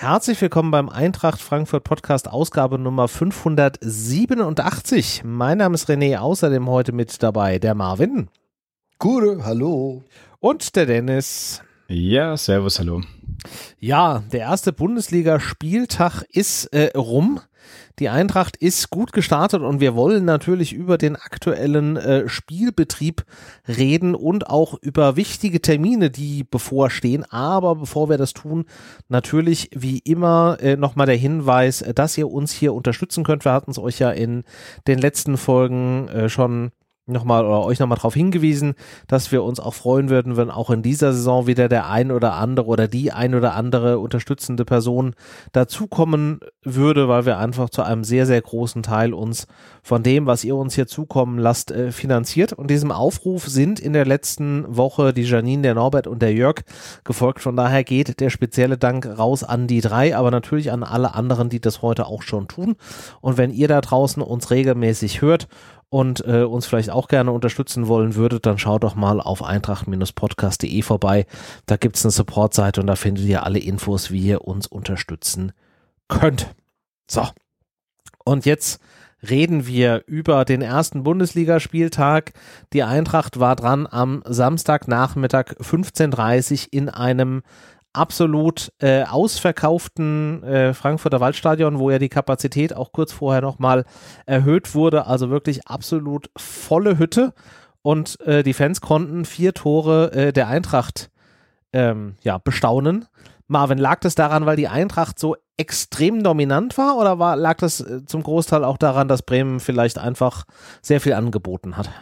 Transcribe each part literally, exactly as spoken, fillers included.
Herzlich willkommen beim Eintracht Frankfurt Podcast, Ausgabe Nummer fünfhundertsiebenundachtzig. Mein Name ist René, außerdem heute mit dabei der Marvin. Gute, hallo. Und der Dennis. Ja, servus, hallo. Ja, der erste Bundesligaspieltag ist äh, rum. Die Eintracht ist gut gestartet und wir wollen natürlich über den aktuellen äh, Spielbetrieb reden und auch über wichtige Termine, die bevorstehen. Aber bevor wir das tun, natürlich wie immer äh, nochmal der Hinweis, dass ihr uns hier unterstützen könnt. Wir hatten es euch ja in den letzten Folgen äh, schon nochmal oder euch nochmal darauf hingewiesen, dass wir uns auch freuen würden, wenn auch in dieser Saison wieder der ein oder andere oder die ein oder andere unterstützende Person dazukommen würde, weil wir einfach zu einem sehr, sehr großen Teil uns von dem, was ihr uns hier zukommen lasst, äh, finanziert. Und diesem Aufruf sind in der letzten Woche die Janine, der Norbert und der Jörg gefolgt. Von daher geht der spezielle Dank raus an die drei, aber natürlich an alle anderen, die das heute auch schon tun. Und wenn ihr da draußen uns regelmäßig hört und äh, uns vielleicht auch gerne unterstützen wollen würdet, dann schaut doch mal auf eintracht Podcast punkt de vorbei. Da gibt es eine Supportseite und da findet ihr alle Infos, wie ihr uns unterstützen könnt. So, und jetzt reden wir über den ersten Bundesligaspieltag. Die Eintracht war dran am Samstagnachmittag fünfzehn Uhr dreißig in einem absolut äh, ausverkauften äh, Frankfurter Waldstadion, wo ja die Kapazität auch kurz vorher nochmal erhöht wurde, also wirklich absolut volle Hütte und äh, die Fans konnten vier Tore äh, der Eintracht ähm, ja, bestaunen. Marvin, lag das daran, weil die Eintracht so extrem dominant war oder war, lag das äh, zum Großteil auch daran, dass Bremen vielleicht einfach sehr viel angeboten hat?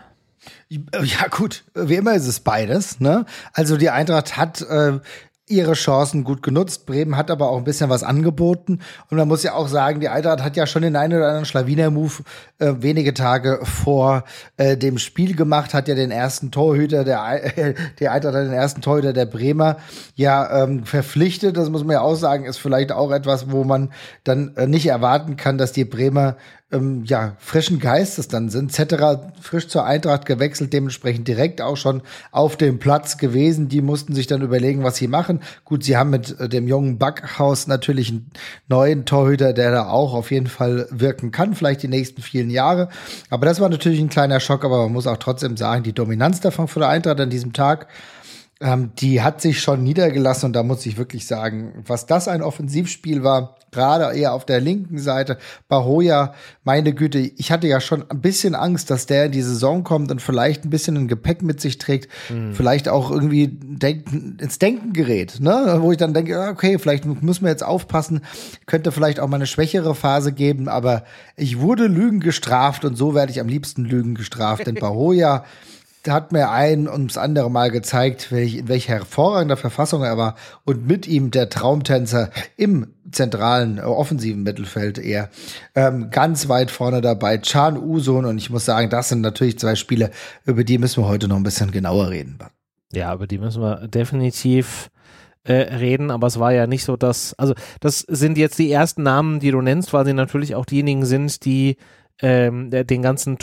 Ja gut, wie immer ist es beides, ne? Also die Eintracht hat äh, ihre Chancen gut genutzt. Bremen hat aber auch ein bisschen was angeboten. Und man muss ja auch sagen, die Eintracht hat ja schon den einen oder anderen Schlawiner-Move äh, wenige Tage vor äh, dem Spiel gemacht, hat ja den ersten Torhüter der, äh, die Eintracht hat den ersten Torhüter der Bremer ja ähm, verpflichtet. Das muss man ja auch sagen, ist vielleicht auch etwas, wo man dann äh, nicht erwarten kann, dass die Bremer ähm, ja frischen Geistes dann sind. Zetterer frisch zur Eintracht gewechselt, dementsprechend direkt auch schon auf dem Platz gewesen. Die mussten sich dann überlegen, was sie machen. Gut, sie haben mit äh, dem jungen Backhaus natürlich einen neuen Torhüter, der da auch auf jeden Fall wirken kann, vielleicht die nächsten vielen Jahre. Aber das war natürlich ein kleiner Schock, aber man muss auch trotzdem sagen, die Dominanz davon von der Eintracht an diesem Tag, ähm, die hat sich schon niedergelassen und da muss ich wirklich sagen, was das ein Offensivspiel war, gerade eher auf der linken Seite. Bahoja, meine Güte, ich hatte ja schon ein bisschen Angst, dass der in die Saison kommt und vielleicht ein bisschen ein Gepäck mit sich trägt, mhm. vielleicht auch irgendwie denk, ins Denken gerät, ne? Wo ich dann denke, okay, vielleicht müssen wir jetzt aufpassen, könnte vielleicht auch mal eine schwächere Phase geben, aber ich wurde Lügen gestraft und so werde ich am liebsten Lügen gestraft, denn Bahoja hat mir ein und das andere Mal gezeigt, in welcher hervorragender Verfassung er war und mit ihm der Traumtänzer im zentralen, äh, offensiven Mittelfeld eher ähm, ganz weit vorne dabei, Can Uzun, und ich muss sagen, das sind natürlich zwei Spiele, über die müssen wir heute noch ein bisschen genauer reden. Ja, über die müssen wir definitiv äh, reden, aber es war ja nicht so, dass, also das sind jetzt die ersten Namen, die du nennst, weil sie natürlich auch diejenigen sind, die Ähm, den ganzen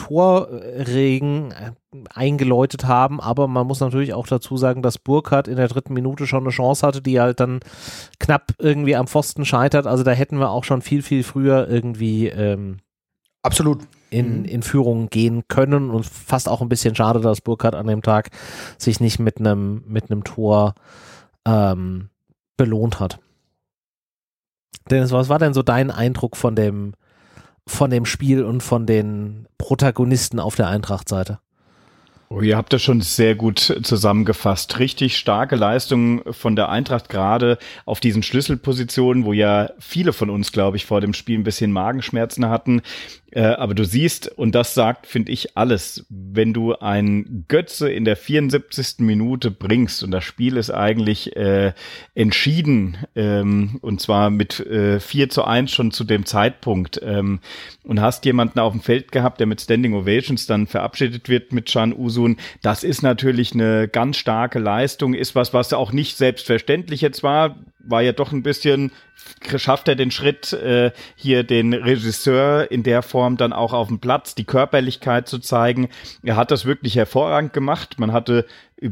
Torregen eingeläutet haben, aber man muss natürlich auch dazu sagen, dass Burkhardt in der dritten Minute schon eine Chance hatte, die halt dann knapp irgendwie am Pfosten scheitert, also da hätten wir auch schon viel, viel früher irgendwie ähm, absolut in, in Führung gehen können und fast auch ein bisschen schade, dass Burkhardt an dem Tag sich nicht mit einem mit einem Tor ähm, belohnt hat. Dennis, was war denn so dein Eindruck von dem von dem Spiel und von den Protagonisten auf der Eintracht-Seite? Oh, ihr habt das schon sehr gut zusammengefasst. Richtig starke Leistung von der Eintracht, gerade auf diesen Schlüsselpositionen, wo ja viele von uns, glaube ich, vor dem Spiel ein bisschen Magenschmerzen hatten. Äh, aber du siehst, und das sagt, finde ich, alles, wenn du einen Götze in der vierundsiebzigsten Minute bringst und das Spiel ist eigentlich äh, entschieden, ähm, und zwar mit äh, vier zu eins schon zu dem Zeitpunkt, ähm, und hast jemanden auf dem Feld gehabt, der mit Standing Ovations dann verabschiedet wird mit Can Uzun, das ist natürlich eine ganz starke Leistung, ist was, was auch nicht selbstverständlich jetzt war, war ja doch ein bisschen, schafft er den Schritt, äh, hier den Regisseur in der Form dann auch auf dem Platz, die Körperlichkeit zu zeigen. Er hat das wirklich hervorragend gemacht. Man hatte über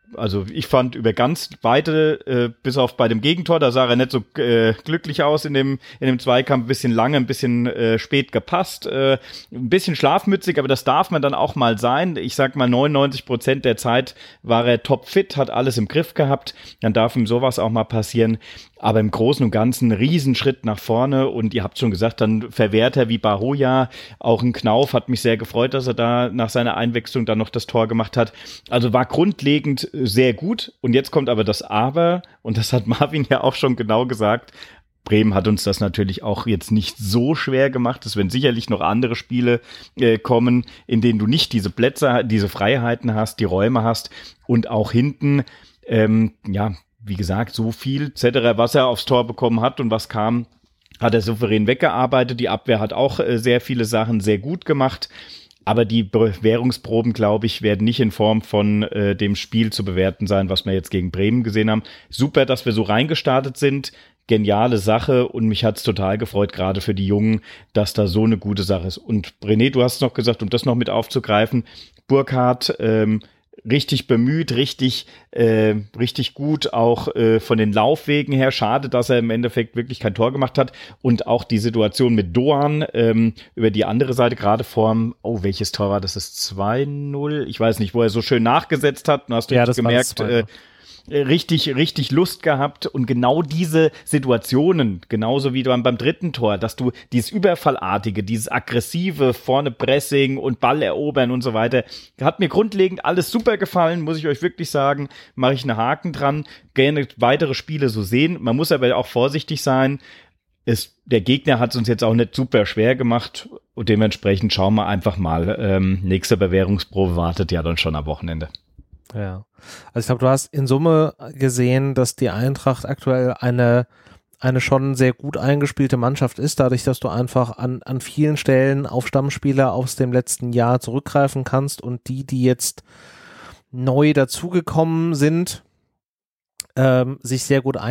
also ich fand über ganz weite, äh, bis auf bei dem Gegentor, da sah er nicht so äh, glücklich aus in dem in dem Zweikampf, ein bisschen lange, ein bisschen äh, spät gepasst, äh, ein bisschen schlafmützig, aber das darf man dann auch mal sein. Ich sag mal, neunundneunzig Prozent der Zeit war er topfit, hat alles im Griff gehabt, dann darf ihm sowas auch mal passieren. Aber im Großen und Ganzen ein Riesenschritt nach vorne und ihr habt schon gesagt, dann Verwerter wie Bahoja, auch ein Knauf, hat mich sehr gefreut, dass er da nach seiner Einwechslung dann noch das Tor gemacht hat. Also war grundlegend sehr gut und jetzt kommt aber das Aber und das hat Marvin ja auch schon genau gesagt. Bremen hat uns das natürlich auch jetzt nicht so schwer gemacht. Es werden sicherlich noch andere Spiele äh, kommen, in denen du nicht diese Plätze, diese Freiheiten hast, die Räume hast und auch hinten, ähm, ja, wie gesagt, so viel Zetterer, was er aufs Tor bekommen hat und was kam, hat er souverän weggearbeitet. Die Abwehr hat auch äh, sehr viele Sachen sehr gut gemacht. Aber die Bewährungsproben, glaube ich, werden nicht in Form von äh, dem Spiel zu bewerten sein, was wir jetzt gegen Bremen gesehen haben. Super, dass wir so reingestartet sind. Geniale Sache und mich hat's total gefreut, gerade für die Jungen, dass da so eine gute Sache ist. Und René, du hast noch gesagt, um das noch mit aufzugreifen, Burkhardt, ähm, richtig bemüht, richtig äh, richtig gut, auch äh, von den Laufwegen her. Schade, dass er im Endeffekt wirklich kein Tor gemacht hat. Und auch die Situation mit Doan ähm, über die andere Seite, gerade vorm, oh, welches Tor war das? Das ist zwei null? Ich weiß nicht, wo er so schön nachgesetzt hat. Du hast du ja, das gemerkt, äh, richtig, richtig Lust gehabt und genau diese Situationen, genauso wie beim, beim dritten Tor, dass du dieses Überfallartige, dieses aggressive, vorne Pressing und Ball erobern und so weiter, hat mir grundlegend alles super gefallen, muss ich euch wirklich sagen, mache ich einen Haken dran, gerne weitere Spiele so sehen, man muss aber auch vorsichtig sein, es, der Gegner hat es uns jetzt auch nicht super schwer gemacht und dementsprechend schauen wir einfach mal, ähm, nächste Bewährungsprobe wartet ja dann schon am Wochenende. Ja, also ich glaube, du hast in Summe gesehen, dass die Eintracht aktuell eine eine schon sehr gut eingespielte Mannschaft ist, dadurch, dass du einfach an an vielen Stellen auf Stammspieler aus dem letzten Jahr zurückgreifen kannst und die, die jetzt neu dazugekommen sind, ähm, sich sehr gut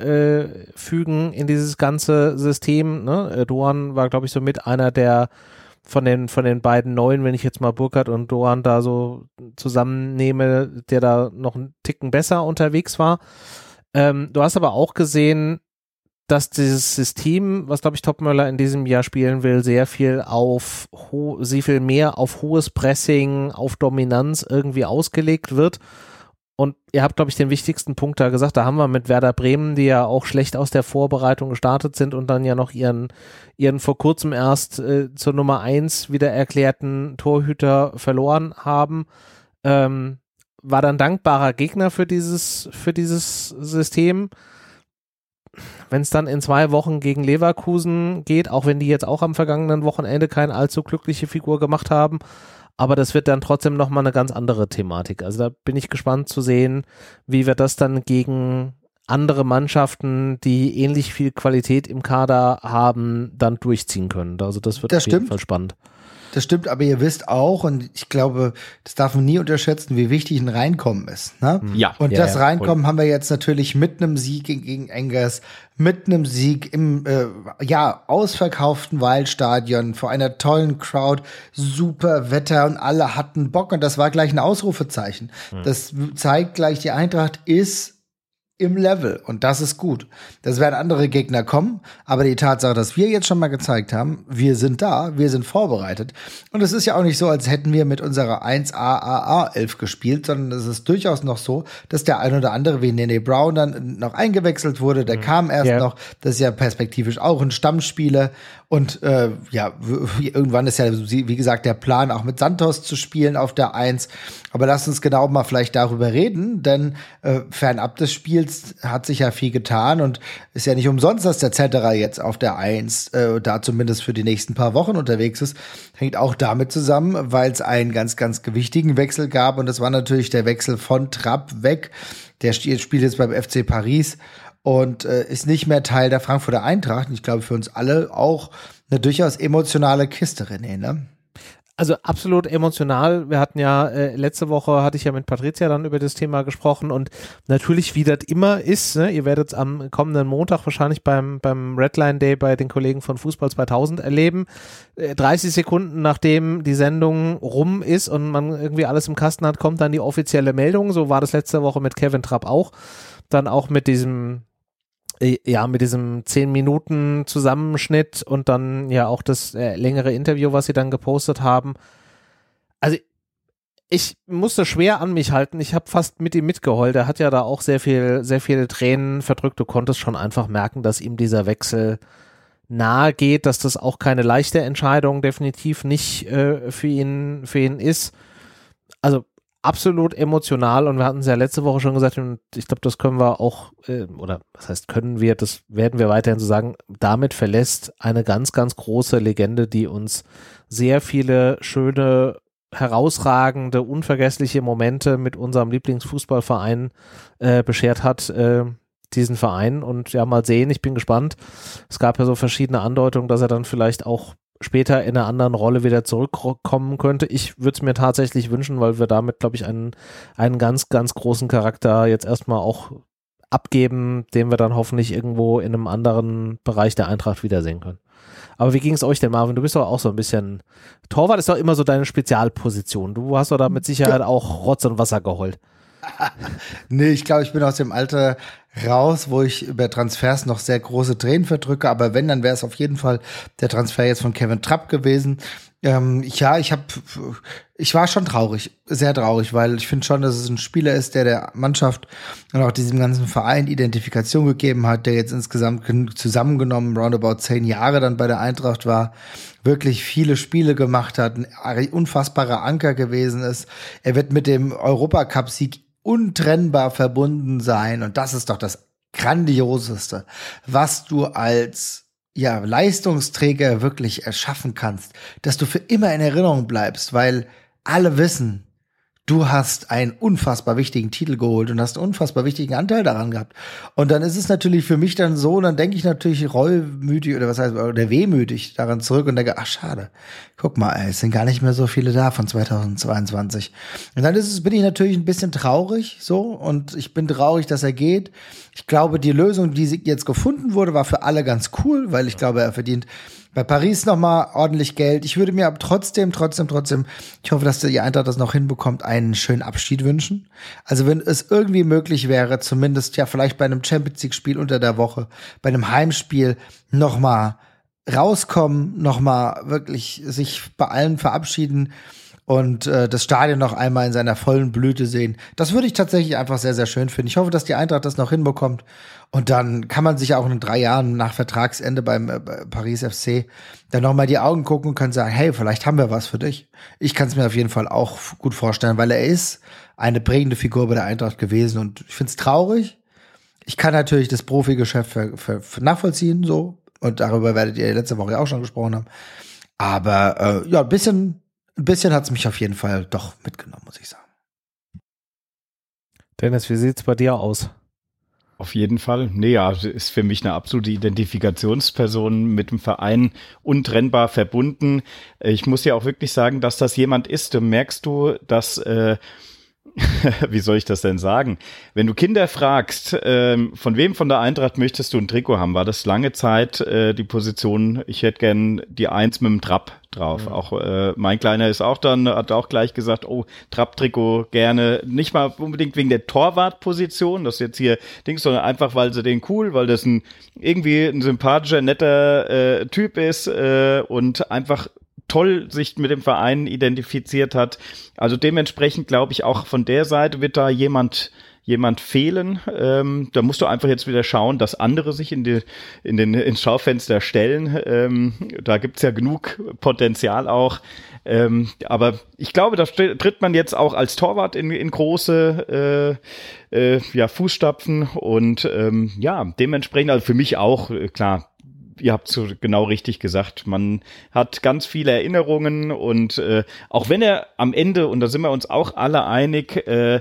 einfügen in dieses ganze System. Ne? Doan war, glaube ich, so mit einer der von den von den beiden Neuen, wenn ich jetzt mal Burkhardt und Doan da so zusammennehme, der da noch einen Ticken besser unterwegs war. Ähm, du hast aber auch gesehen, dass dieses System, was glaube ich Topmöller in diesem Jahr spielen will, sehr viel auf ho- sehr viel mehr auf hohes Pressing, auf Dominanz irgendwie ausgelegt wird. Und ihr habt, glaube ich, den wichtigsten Punkt da gesagt, da haben wir mit Werder Bremen, die ja auch schlecht aus der Vorbereitung gestartet sind und dann ja noch ihren, ihren vor kurzem erst äh, zur Nummer eins wieder erklärten Torhüter verloren haben, ähm, war dann dankbarer Gegner für dieses, für dieses System. Wenn es dann in zwei Wochen gegen Leverkusen geht, auch wenn die jetzt auch am vergangenen Wochenende keine allzu glückliche Figur gemacht haben, aber das wird dann trotzdem nochmal eine ganz andere Thematik. Also da bin ich gespannt zu sehen, wie wir das dann gegen andere Mannschaften, die ähnlich viel Qualität im Kader haben, dann durchziehen können. Also das wird das auf jeden stimmt. Fall spannend. Das stimmt, aber ihr wisst auch, und ich glaube, das darf man nie unterschätzen, wie wichtig ein Reinkommen ist. Ne? Ja. Und ja, das ja, Reinkommen haben wir jetzt natürlich mit einem Sieg gegen, gegen Engers, mit einem Sieg im äh, ja ausverkauften Waldstadion vor einer tollen Crowd, super Wetter und alle hatten Bock und das war gleich ein Ausrufezeichen. Hm. Das zeigt gleich, die Eintracht ist im Level und das ist gut. Das werden andere Gegner kommen, aber die Tatsache, dass wir jetzt schon mal gezeigt haben, wir sind da, wir sind vorbereitet und es ist ja auch nicht so, als hätten wir mit unserer eins A A A elf gespielt, sondern es ist durchaus noch so, dass der ein oder andere wie Nene Brown dann noch eingewechselt wurde, der mhm. kam erst yeah. noch, das ist ja perspektivisch auch ein Stammspieler und äh, ja, w- irgendwann ist ja, wie gesagt, der Plan auch mit Santos zu spielen auf der eins, aber lasst uns genau mal vielleicht darüber reden, denn äh, fernab des Spiels hat sich ja viel getan und ist ja nicht umsonst, dass der Zetterer jetzt auf der eins äh, da zumindest für die nächsten paar Wochen unterwegs ist. Hängt auch damit zusammen, weil es einen ganz, ganz gewichtigen Wechsel gab und das war natürlich der Wechsel von Trapp weg. Der spielt jetzt beim F C Paris und äh, ist nicht mehr Teil der Frankfurter Eintracht. Und ich glaube, für uns alle auch eine durchaus emotionale Kiste, René, ne? Also absolut emotional. Wir hatten ja, äh, letzte Woche hatte ich ja mit Patricia dann über das Thema gesprochen und natürlich, wie das immer ist, ne, ihr werdet es am kommenden Montag wahrscheinlich beim, beim Redline Day bei den Kollegen von Fußball zweitausend erleben. Äh, dreißig Sekunden nachdem die Sendung rum ist und man irgendwie alles im Kasten hat, kommt dann die offizielle Meldung. So war das letzte Woche mit Kevin Trapp auch. Dann auch mit diesem Ja, mit diesem zehn Minuten Zusammenschnitt und dann ja auch das äh, längere Interview, was sie dann gepostet haben. Also ich musste schwer an mich halten. Ich habe fast mit ihm mitgeheult. Er hat ja da auch sehr viel, sehr viele Tränen verdrückt. Du konntest schon einfach merken, dass ihm dieser Wechsel nahe geht, dass das auch keine leichte Entscheidung definitiv nicht äh, für ihn, für ihn ist. Also absolut emotional und wir hatten es ja letzte Woche schon gesagt und ich glaube, das können wir auch, äh, oder was heißt können wir, das werden wir weiterhin so sagen, damit verlässt eine ganz, ganz große Legende, die uns sehr viele schöne, herausragende, unvergessliche Momente mit unserem Lieblingsfußballverein äh, beschert hat, äh, diesen Verein und ja, mal sehen, ich bin gespannt. Es gab ja so verschiedene Andeutungen, dass er dann vielleicht auch später in einer anderen Rolle wieder zurückkommen könnte. Ich würde es mir tatsächlich wünschen, weil wir damit, glaube ich, einen, einen ganz, ganz großen Charakter jetzt erstmal auch abgeben, den wir dann hoffentlich irgendwo in einem anderen Bereich der Eintracht wiedersehen können. Aber wie ging es euch denn, Marvin? Du bist doch auch so ein bisschen, Torwart ist doch immer so deine Spezialposition. Du hast doch da mit Sicherheit auch Rotz und Wasser geheult. Nee, ich glaube, ich bin aus dem Alter raus, wo ich über Transfers noch sehr große Tränen verdrücke, aber wenn, dann wäre es auf jeden Fall der Transfer jetzt von Kevin Trapp gewesen. Ähm, ja, ich habe, ich war schon traurig, sehr traurig, weil ich finde schon, dass es ein Spieler ist, der der Mannschaft und auch diesem ganzen Verein Identifikation gegeben hat, der jetzt insgesamt zusammengenommen roundabout zehn Jahre dann bei der Eintracht war, wirklich viele Spiele gemacht hat, ein unfassbarer Anker gewesen ist. Er wird mit dem Europacup-Sieg untrennbar verbunden sein und das ist doch das Grandioseste, was du als ja Leistungsträger wirklich erschaffen kannst, dass du für immer in Erinnerung bleibst, weil alle wissen, du hast einen unfassbar wichtigen Titel geholt und hast einen unfassbar wichtigen Anteil daran gehabt. Und dann ist es natürlich für mich dann so, dann denke ich natürlich reumütig oder was heißt, oder wehmütig daran zurück und denke, ach schade, guck mal, ey, es sind gar nicht mehr so viele da von zweitausendzweiundzwanzig. Und dann ist es, bin ich natürlich ein bisschen traurig, so, und ich bin traurig, dass er geht. Ich glaube, die Lösung, die jetzt gefunden wurde, war für alle ganz cool, weil ich glaube, er verdient bei Paris nochmal ordentlich Geld. Ich würde mir aber trotzdem, trotzdem, trotzdem, ich hoffe, dass die Eintracht das noch hinbekommt, einen schönen Abschied wünschen. Also wenn es irgendwie möglich wäre, zumindest ja vielleicht bei einem Champions-League-Spiel unter der Woche, bei einem Heimspiel nochmal rauskommen, nochmal wirklich sich bei allen verabschieden und äh, das Stadion noch einmal in seiner vollen Blüte sehen. Das würde ich tatsächlich einfach sehr, sehr schön finden. Ich hoffe, dass die Eintracht das noch hinbekommt. Und dann kann man sich auch in drei Jahren nach Vertragsende beim äh, Paris F C dann noch mal die Augen gucken und kann sagen, hey, vielleicht haben wir was für dich. Ich kann es mir auf jeden Fall auch gut vorstellen, weil er ist eine prägende Figur bei der Eintracht gewesen. Und ich finde es traurig. Ich kann natürlich das Profigeschäft für, für, für nachvollziehen, so. Und darüber werdet ihr letzte Woche auch schon gesprochen haben. Aber äh, ja, ein bisschen Ein bisschen hat es mich auf jeden Fall doch mitgenommen, muss ich sagen. Dennis, wie sieht's bei dir aus? Auf jeden Fall. Nee, ja, ist für mich eine absolute Identifikationsperson mit dem Verein untrennbar verbunden. Ich muss ja auch wirklich sagen, dass das jemand ist. Da merkst du, dass äh, wie soll ich das denn sagen? Wenn du Kinder fragst, ähm, von wem von der Eintracht möchtest du ein Trikot haben, war das lange Zeit äh, die Position, ich hätte gern die Eins mit dem Trapp drauf. Mhm. Auch äh, mein Kleiner ist auch dann, hat auch gleich gesagt, oh, Trapp-Trikot gerne, nicht mal unbedingt wegen der Torwartposition, das jetzt hier Dings, sondern einfach, weil sie den cool, weil das ein irgendwie ein sympathischer, netter äh, Typ ist äh, und einfach toll sich mit dem Verein identifiziert hat. Also dementsprechend glaube ich auch von der Seite wird da jemand jemand fehlen. Ähm, da musst du einfach jetzt wieder schauen, dass andere sich in die in den ins Schaufenster stellen. Ähm, da gibt's ja genug Potenzial auch. Ähm, aber ich glaube, da tritt man jetzt auch als Torwart in, in große äh, äh, ja, Fußstapfen und ähm, ja, dementsprechend also für mich auch äh, klar. Ihr habt so genau richtig gesagt, man hat ganz viele Erinnerungen und äh, auch wenn er am Ende, und da sind wir uns auch alle einig, äh,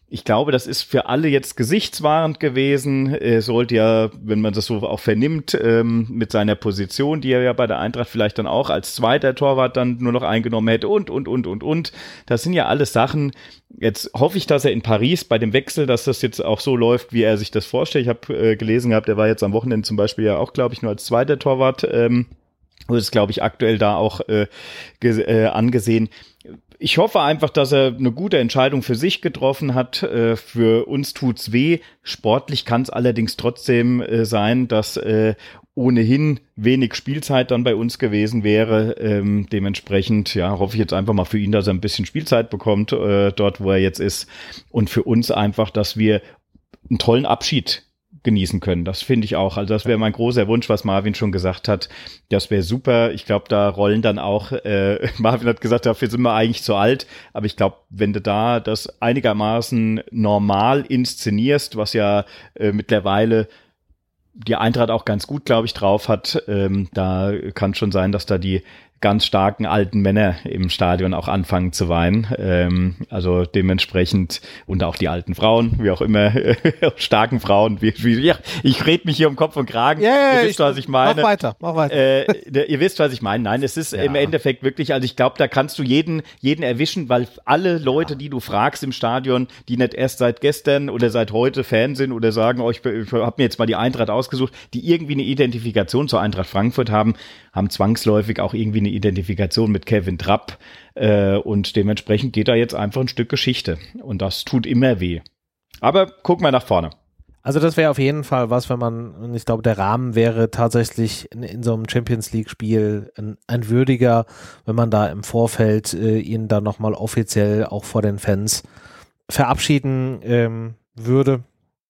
Ich glaube, das ist für alle jetzt gesichtswahrend gewesen. Er sollte ja, wenn man das so auch vernimmt, ähm, mit seiner Position, die er ja bei der Eintracht vielleicht dann auch als zweiter Torwart dann nur noch eingenommen hätte und, und, und, und, und. Das sind ja alles Sachen. Jetzt hoffe ich, dass er in Paris bei dem Wechsel, dass das jetzt auch so läuft, wie er sich das vorstellt. Ich habe äh, gelesen gehabt, er war jetzt am Wochenende zum Beispiel ja auch, glaube ich, nur als zweiter Torwart. Ähm, und ist, glaube ich, aktuell da auch äh, ge- äh, angesehen. Ich hoffe einfach, dass er eine gute Entscheidung für sich getroffen hat. Äh, für uns tut's weh. Sportlich kann es allerdings trotzdem äh, sein, dass äh, ohnehin wenig Spielzeit dann bei uns gewesen wäre. Ähm, dementsprechend, ja, hoffe ich jetzt einfach mal für ihn, dass er ein bisschen Spielzeit bekommt, äh, dort, wo er jetzt ist. Und für uns einfach, dass wir einen tollen Abschied genießen können. Das finde ich auch. Also das wäre mein großer Wunsch, was Marvin schon gesagt hat. Das wäre super. Ich glaube, da rollen dann auch, äh, Marvin hat gesagt, dafür sind wir eigentlich zu alt. Aber ich glaube, wenn du da das einigermaßen normal inszenierst, was ja äh, mittlerweile die Eintracht auch ganz gut, glaube ich, drauf hat, ähm, da kann schon sein, dass da die ganz starken alten Männer im Stadion auch anfangen zu weinen. Ähm, also dementsprechend, und auch die alten Frauen, wie auch immer, starken Frauen. Wie, wie, ja, ich rede mich hier um Kopf und Kragen. Ja, ja, ihr wisst, ich, was ich meine. Mach weiter, mach weiter. Äh, ihr wisst, was ich meine. Nein, es ist ja im Endeffekt wirklich, also ich glaube, da kannst du jeden, jeden erwischen, weil alle Leute, die du fragst im Stadion, die nicht erst seit gestern oder seit heute Fan sind oder sagen, oh, ich, ich habe mir jetzt mal die Eintracht ausgesucht, die irgendwie eine Identifikation zur Eintracht Frankfurt haben, haben zwangsläufig auch irgendwie eine Identifikation mit Kevin Trapp äh, und dementsprechend geht da jetzt einfach ein Stück Geschichte und das tut immer weh. Aber gucken wir nach vorne. Also das wäre auf jeden Fall was, wenn man, und ich glaube, der Rahmen wäre tatsächlich in, in so einem Champions-League-Spiel ein, ein würdiger, wenn man da im Vorfeld äh, ihn dann nochmal offiziell auch vor den Fans verabschieden ähm, würde.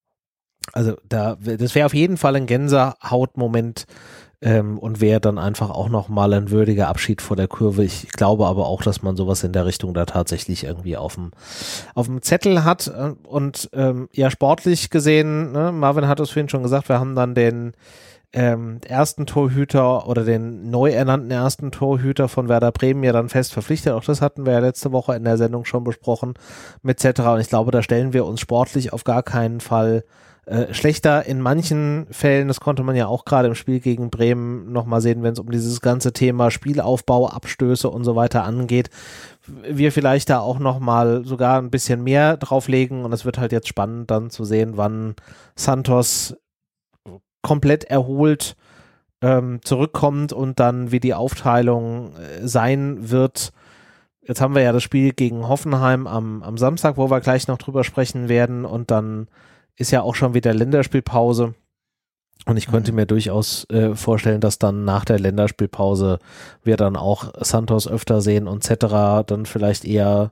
Also da, das wäre auf jeden Fall ein Gänsehautmoment ähm, und wäre dann einfach auch nochmal ein würdiger Abschied vor der Kurve. Ich glaube aber auch, dass man sowas in der Richtung da tatsächlich irgendwie auf dem auf dem Zettel hat. Und ähm, ja, sportlich gesehen, ne, Marvin hat es vorhin schon gesagt, wir haben dann den ähm, ersten Torhüter oder den neu ernannten ersten Torhüter von Werder Bremen ja dann fest verpflichtet. Auch das hatten wir ja letzte Woche in der Sendung schon besprochen mit et cetera. Und ich glaube, da stellen wir uns sportlich auf gar keinen Fall Äh, schlechter in manchen Fällen, das konnte man ja auch gerade im Spiel gegen Bremen nochmal sehen, wenn es um dieses ganze Thema Spielaufbau, Abstöße und so weiter angeht, wir vielleicht da auch nochmal sogar ein bisschen mehr drauflegen und es wird halt jetzt spannend dann zu sehen, wann Santos komplett erholt ähm, zurückkommt und dann wie die Aufteilung äh, sein wird. Jetzt haben wir ja das Spiel gegen Hoffenheim am, am Samstag, wo wir gleich noch drüber sprechen werden und dann ist ja auch schon wieder Länderspielpause und ich könnte mir durchaus äh, vorstellen, dass dann nach der Länderspielpause wir dann auch Santos öfter sehen und et cetera. Dann vielleicht eher,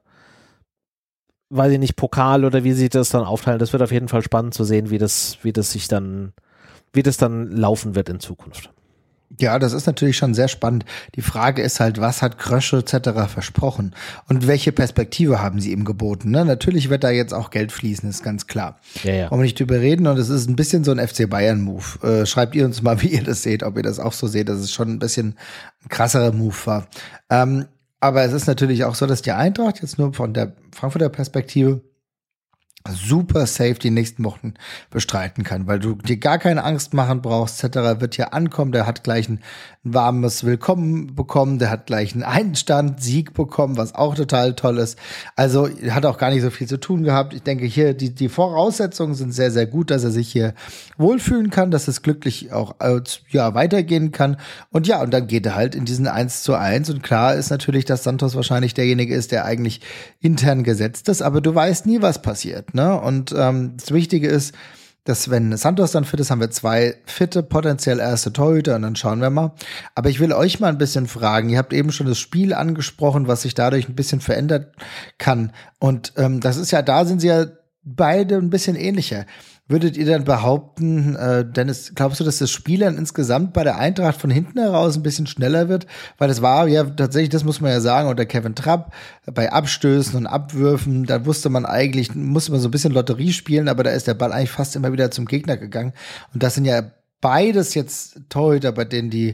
weiß ich nicht, Pokal oder wie sie das dann aufteilen. Das wird auf jeden Fall spannend zu sehen, wie das, wie das sich dann, wie das dann laufen wird in Zukunft. Ja, das ist natürlich schon sehr spannend. Die Frage ist halt, was hat Krösche et cetera versprochen und welche Perspektive haben sie ihm geboten? Ne? Natürlich wird da jetzt auch Geld fließen, ist ganz klar. Ja, ja. Wollen wir nicht drüber reden und es ist ein bisschen so ein F C Bayern-Move. Äh, schreibt ihr uns mal, wie ihr das seht, ob ihr das auch so seht, dass es schon ein bisschen ein krasserer Move war. Ähm, aber es ist natürlich auch so, dass die Eintracht jetzt nur von der Frankfurter Perspektive super safe die nächsten Wochen bestreiten kann, weil du dir gar keine Angst machen brauchst, et cetera. Wird hier ankommen, der hat gleich ein, ein warmes Willkommen bekommen, der hat gleich einen Einstand, Sieg bekommen, was auch total toll ist. Also hat auch gar nicht so viel zu tun gehabt. Ich denke hier, die, die Voraussetzungen sind sehr, sehr gut, dass er sich hier wohlfühlen kann, dass es glücklich auch äh, ja, weitergehen kann. Und ja, und dann geht er halt in diesen eins zu eins und klar ist natürlich, dass Santos wahrscheinlich derjenige ist, der eigentlich intern gesetzt ist, aber du weißt nie, was passiert. Ne? Und ähm, das Wichtige ist, dass wenn Santos dann fit ist, haben wir zwei fitte, potenziell erste Torhüter und dann schauen wir mal. Aber ich will euch mal ein bisschen fragen, ihr habt eben schon das Spiel angesprochen, was sich dadurch ein bisschen verändern kann. Und ähm, das ist ja, da sind sie ja beide ein bisschen ähnlicher. Würdet ihr dann behaupten, äh, Dennis, glaubst du, dass das Spiel dann insgesamt bei der Eintracht von hinten heraus ein bisschen schneller wird? Weil es war ja tatsächlich, das muss man ja sagen, unter Kevin Trapp, bei Abstößen und Abwürfen, da wusste man eigentlich, musste man so ein bisschen Lotterie spielen, aber da ist der Ball eigentlich fast immer wieder zum Gegner gegangen. Und das sind ja beides jetzt Torhüter, bei denen die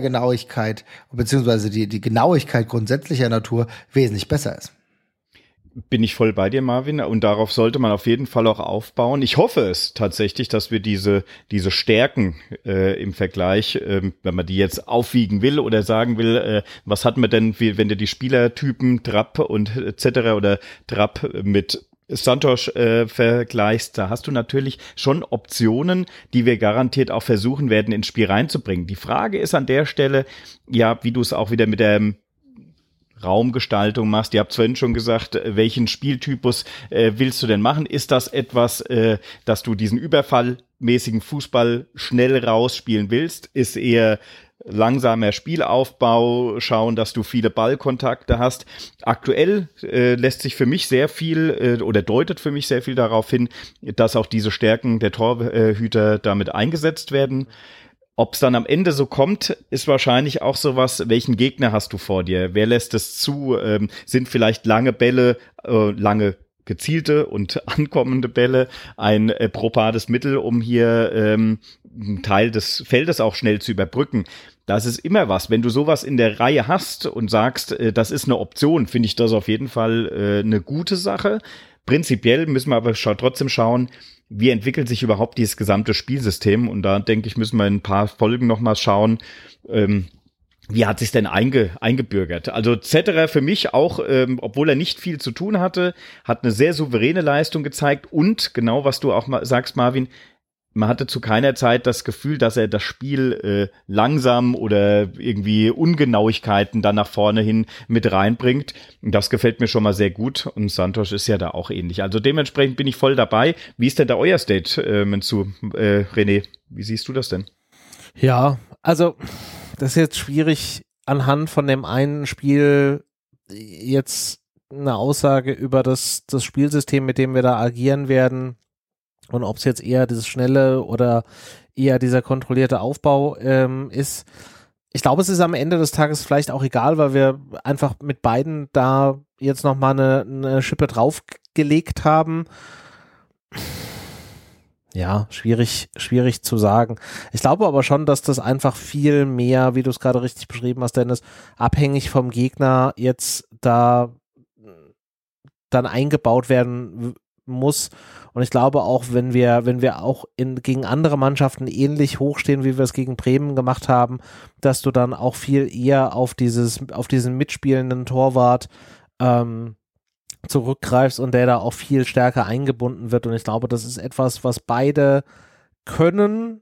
Fehlergenauigkeit, beziehungsweise die, die Genauigkeit grundsätzlicher Natur wesentlich besser ist. Bin ich voll bei dir, Marvin, und darauf sollte man auf jeden Fall auch aufbauen. Ich hoffe es tatsächlich, dass wir diese diese Stärken äh, im Vergleich, äh, wenn man die jetzt aufwiegen will oder sagen will, äh, was hat man denn, wie, wenn du die Spielertypen Trapp und et cetera oder Trapp mit Santos äh, vergleichst, da hast du natürlich schon Optionen, die wir garantiert auch versuchen werden, ins Spiel reinzubringen. Die Frage ist an der Stelle, ja, wie du es auch wieder mit der Raumgestaltung machst. Ihr habt vorhin schon gesagt, welchen Spieltypus äh, willst du denn machen? Ist das etwas, äh, dass du diesen überfallmäßigen Fußball schnell rausspielen willst? Ist eher langsamer Spielaufbau, schauen, dass du viele Ballkontakte hast. Aktuell äh, lässt sich für mich sehr viel äh, oder deutet für mich sehr viel darauf hin, dass auch diese Stärken der Torhüter damit eingesetzt werden. Ob es dann am Ende so kommt, ist wahrscheinlich auch sowas, welchen Gegner hast du vor dir? Wer lässt es zu? Ähm, sind vielleicht lange Bälle, äh, lange gezielte und ankommende Bälle ein äh, probades Mittel, um hier ähm, einen Teil des Feldes auch schnell zu überbrücken? Das ist immer was. Wenn du sowas in der Reihe hast und sagst, äh, das ist eine Option, finde ich das auf jeden Fall äh, eine gute Sache. Prinzipiell müssen wir aber scha- trotzdem schauen, wie entwickelt sich überhaupt dieses gesamte Spielsystem? Und da, denke ich, müssen wir in ein paar Folgen nochmal schauen, ähm, wie hat sich denn einge, eingebürgert? Also Zetterer für mich auch, ähm, obwohl er nicht viel zu tun hatte, hat eine sehr souveräne Leistung gezeigt. Und genau, was du auch mal sagst, Marvin, man hatte zu keiner Zeit das Gefühl, dass er das Spiel äh, langsam oder irgendwie Ungenauigkeiten dann nach vorne hin mit reinbringt. Und das gefällt mir schon mal sehr gut. Und Santos ist ja da auch ähnlich. Also dementsprechend bin ich voll dabei. Wie ist denn da euer Statement zu, äh, René? Wie siehst du das denn? Ja, also das ist jetzt schwierig, anhand von dem einen Spiel jetzt eine Aussage über das, das Spielsystem, mit dem wir da agieren werden, und ob es jetzt eher dieses schnelle oder eher dieser kontrollierte Aufbau ähm, ist. Ich glaube, es ist am Ende des Tages vielleicht auch egal, weil wir einfach mit beiden da jetzt nochmal eine, eine Schippe draufgelegt haben. Ja, schwierig, schwierig zu sagen. Ich glaube aber schon, dass das einfach viel mehr, wie du es gerade richtig beschrieben hast, Dennis, abhängig vom Gegner jetzt da dann eingebaut werden muss. Und ich glaube auch, wenn wir, wenn wir auch in, gegen andere Mannschaften ähnlich hochstehen, wie wir es gegen Bremen gemacht haben, dass du dann auch viel eher auf dieses, auf diesen mitspielenden Torwart ähm, zurückgreifst und der da auch viel stärker eingebunden wird. Und ich glaube, das ist etwas, was beide können.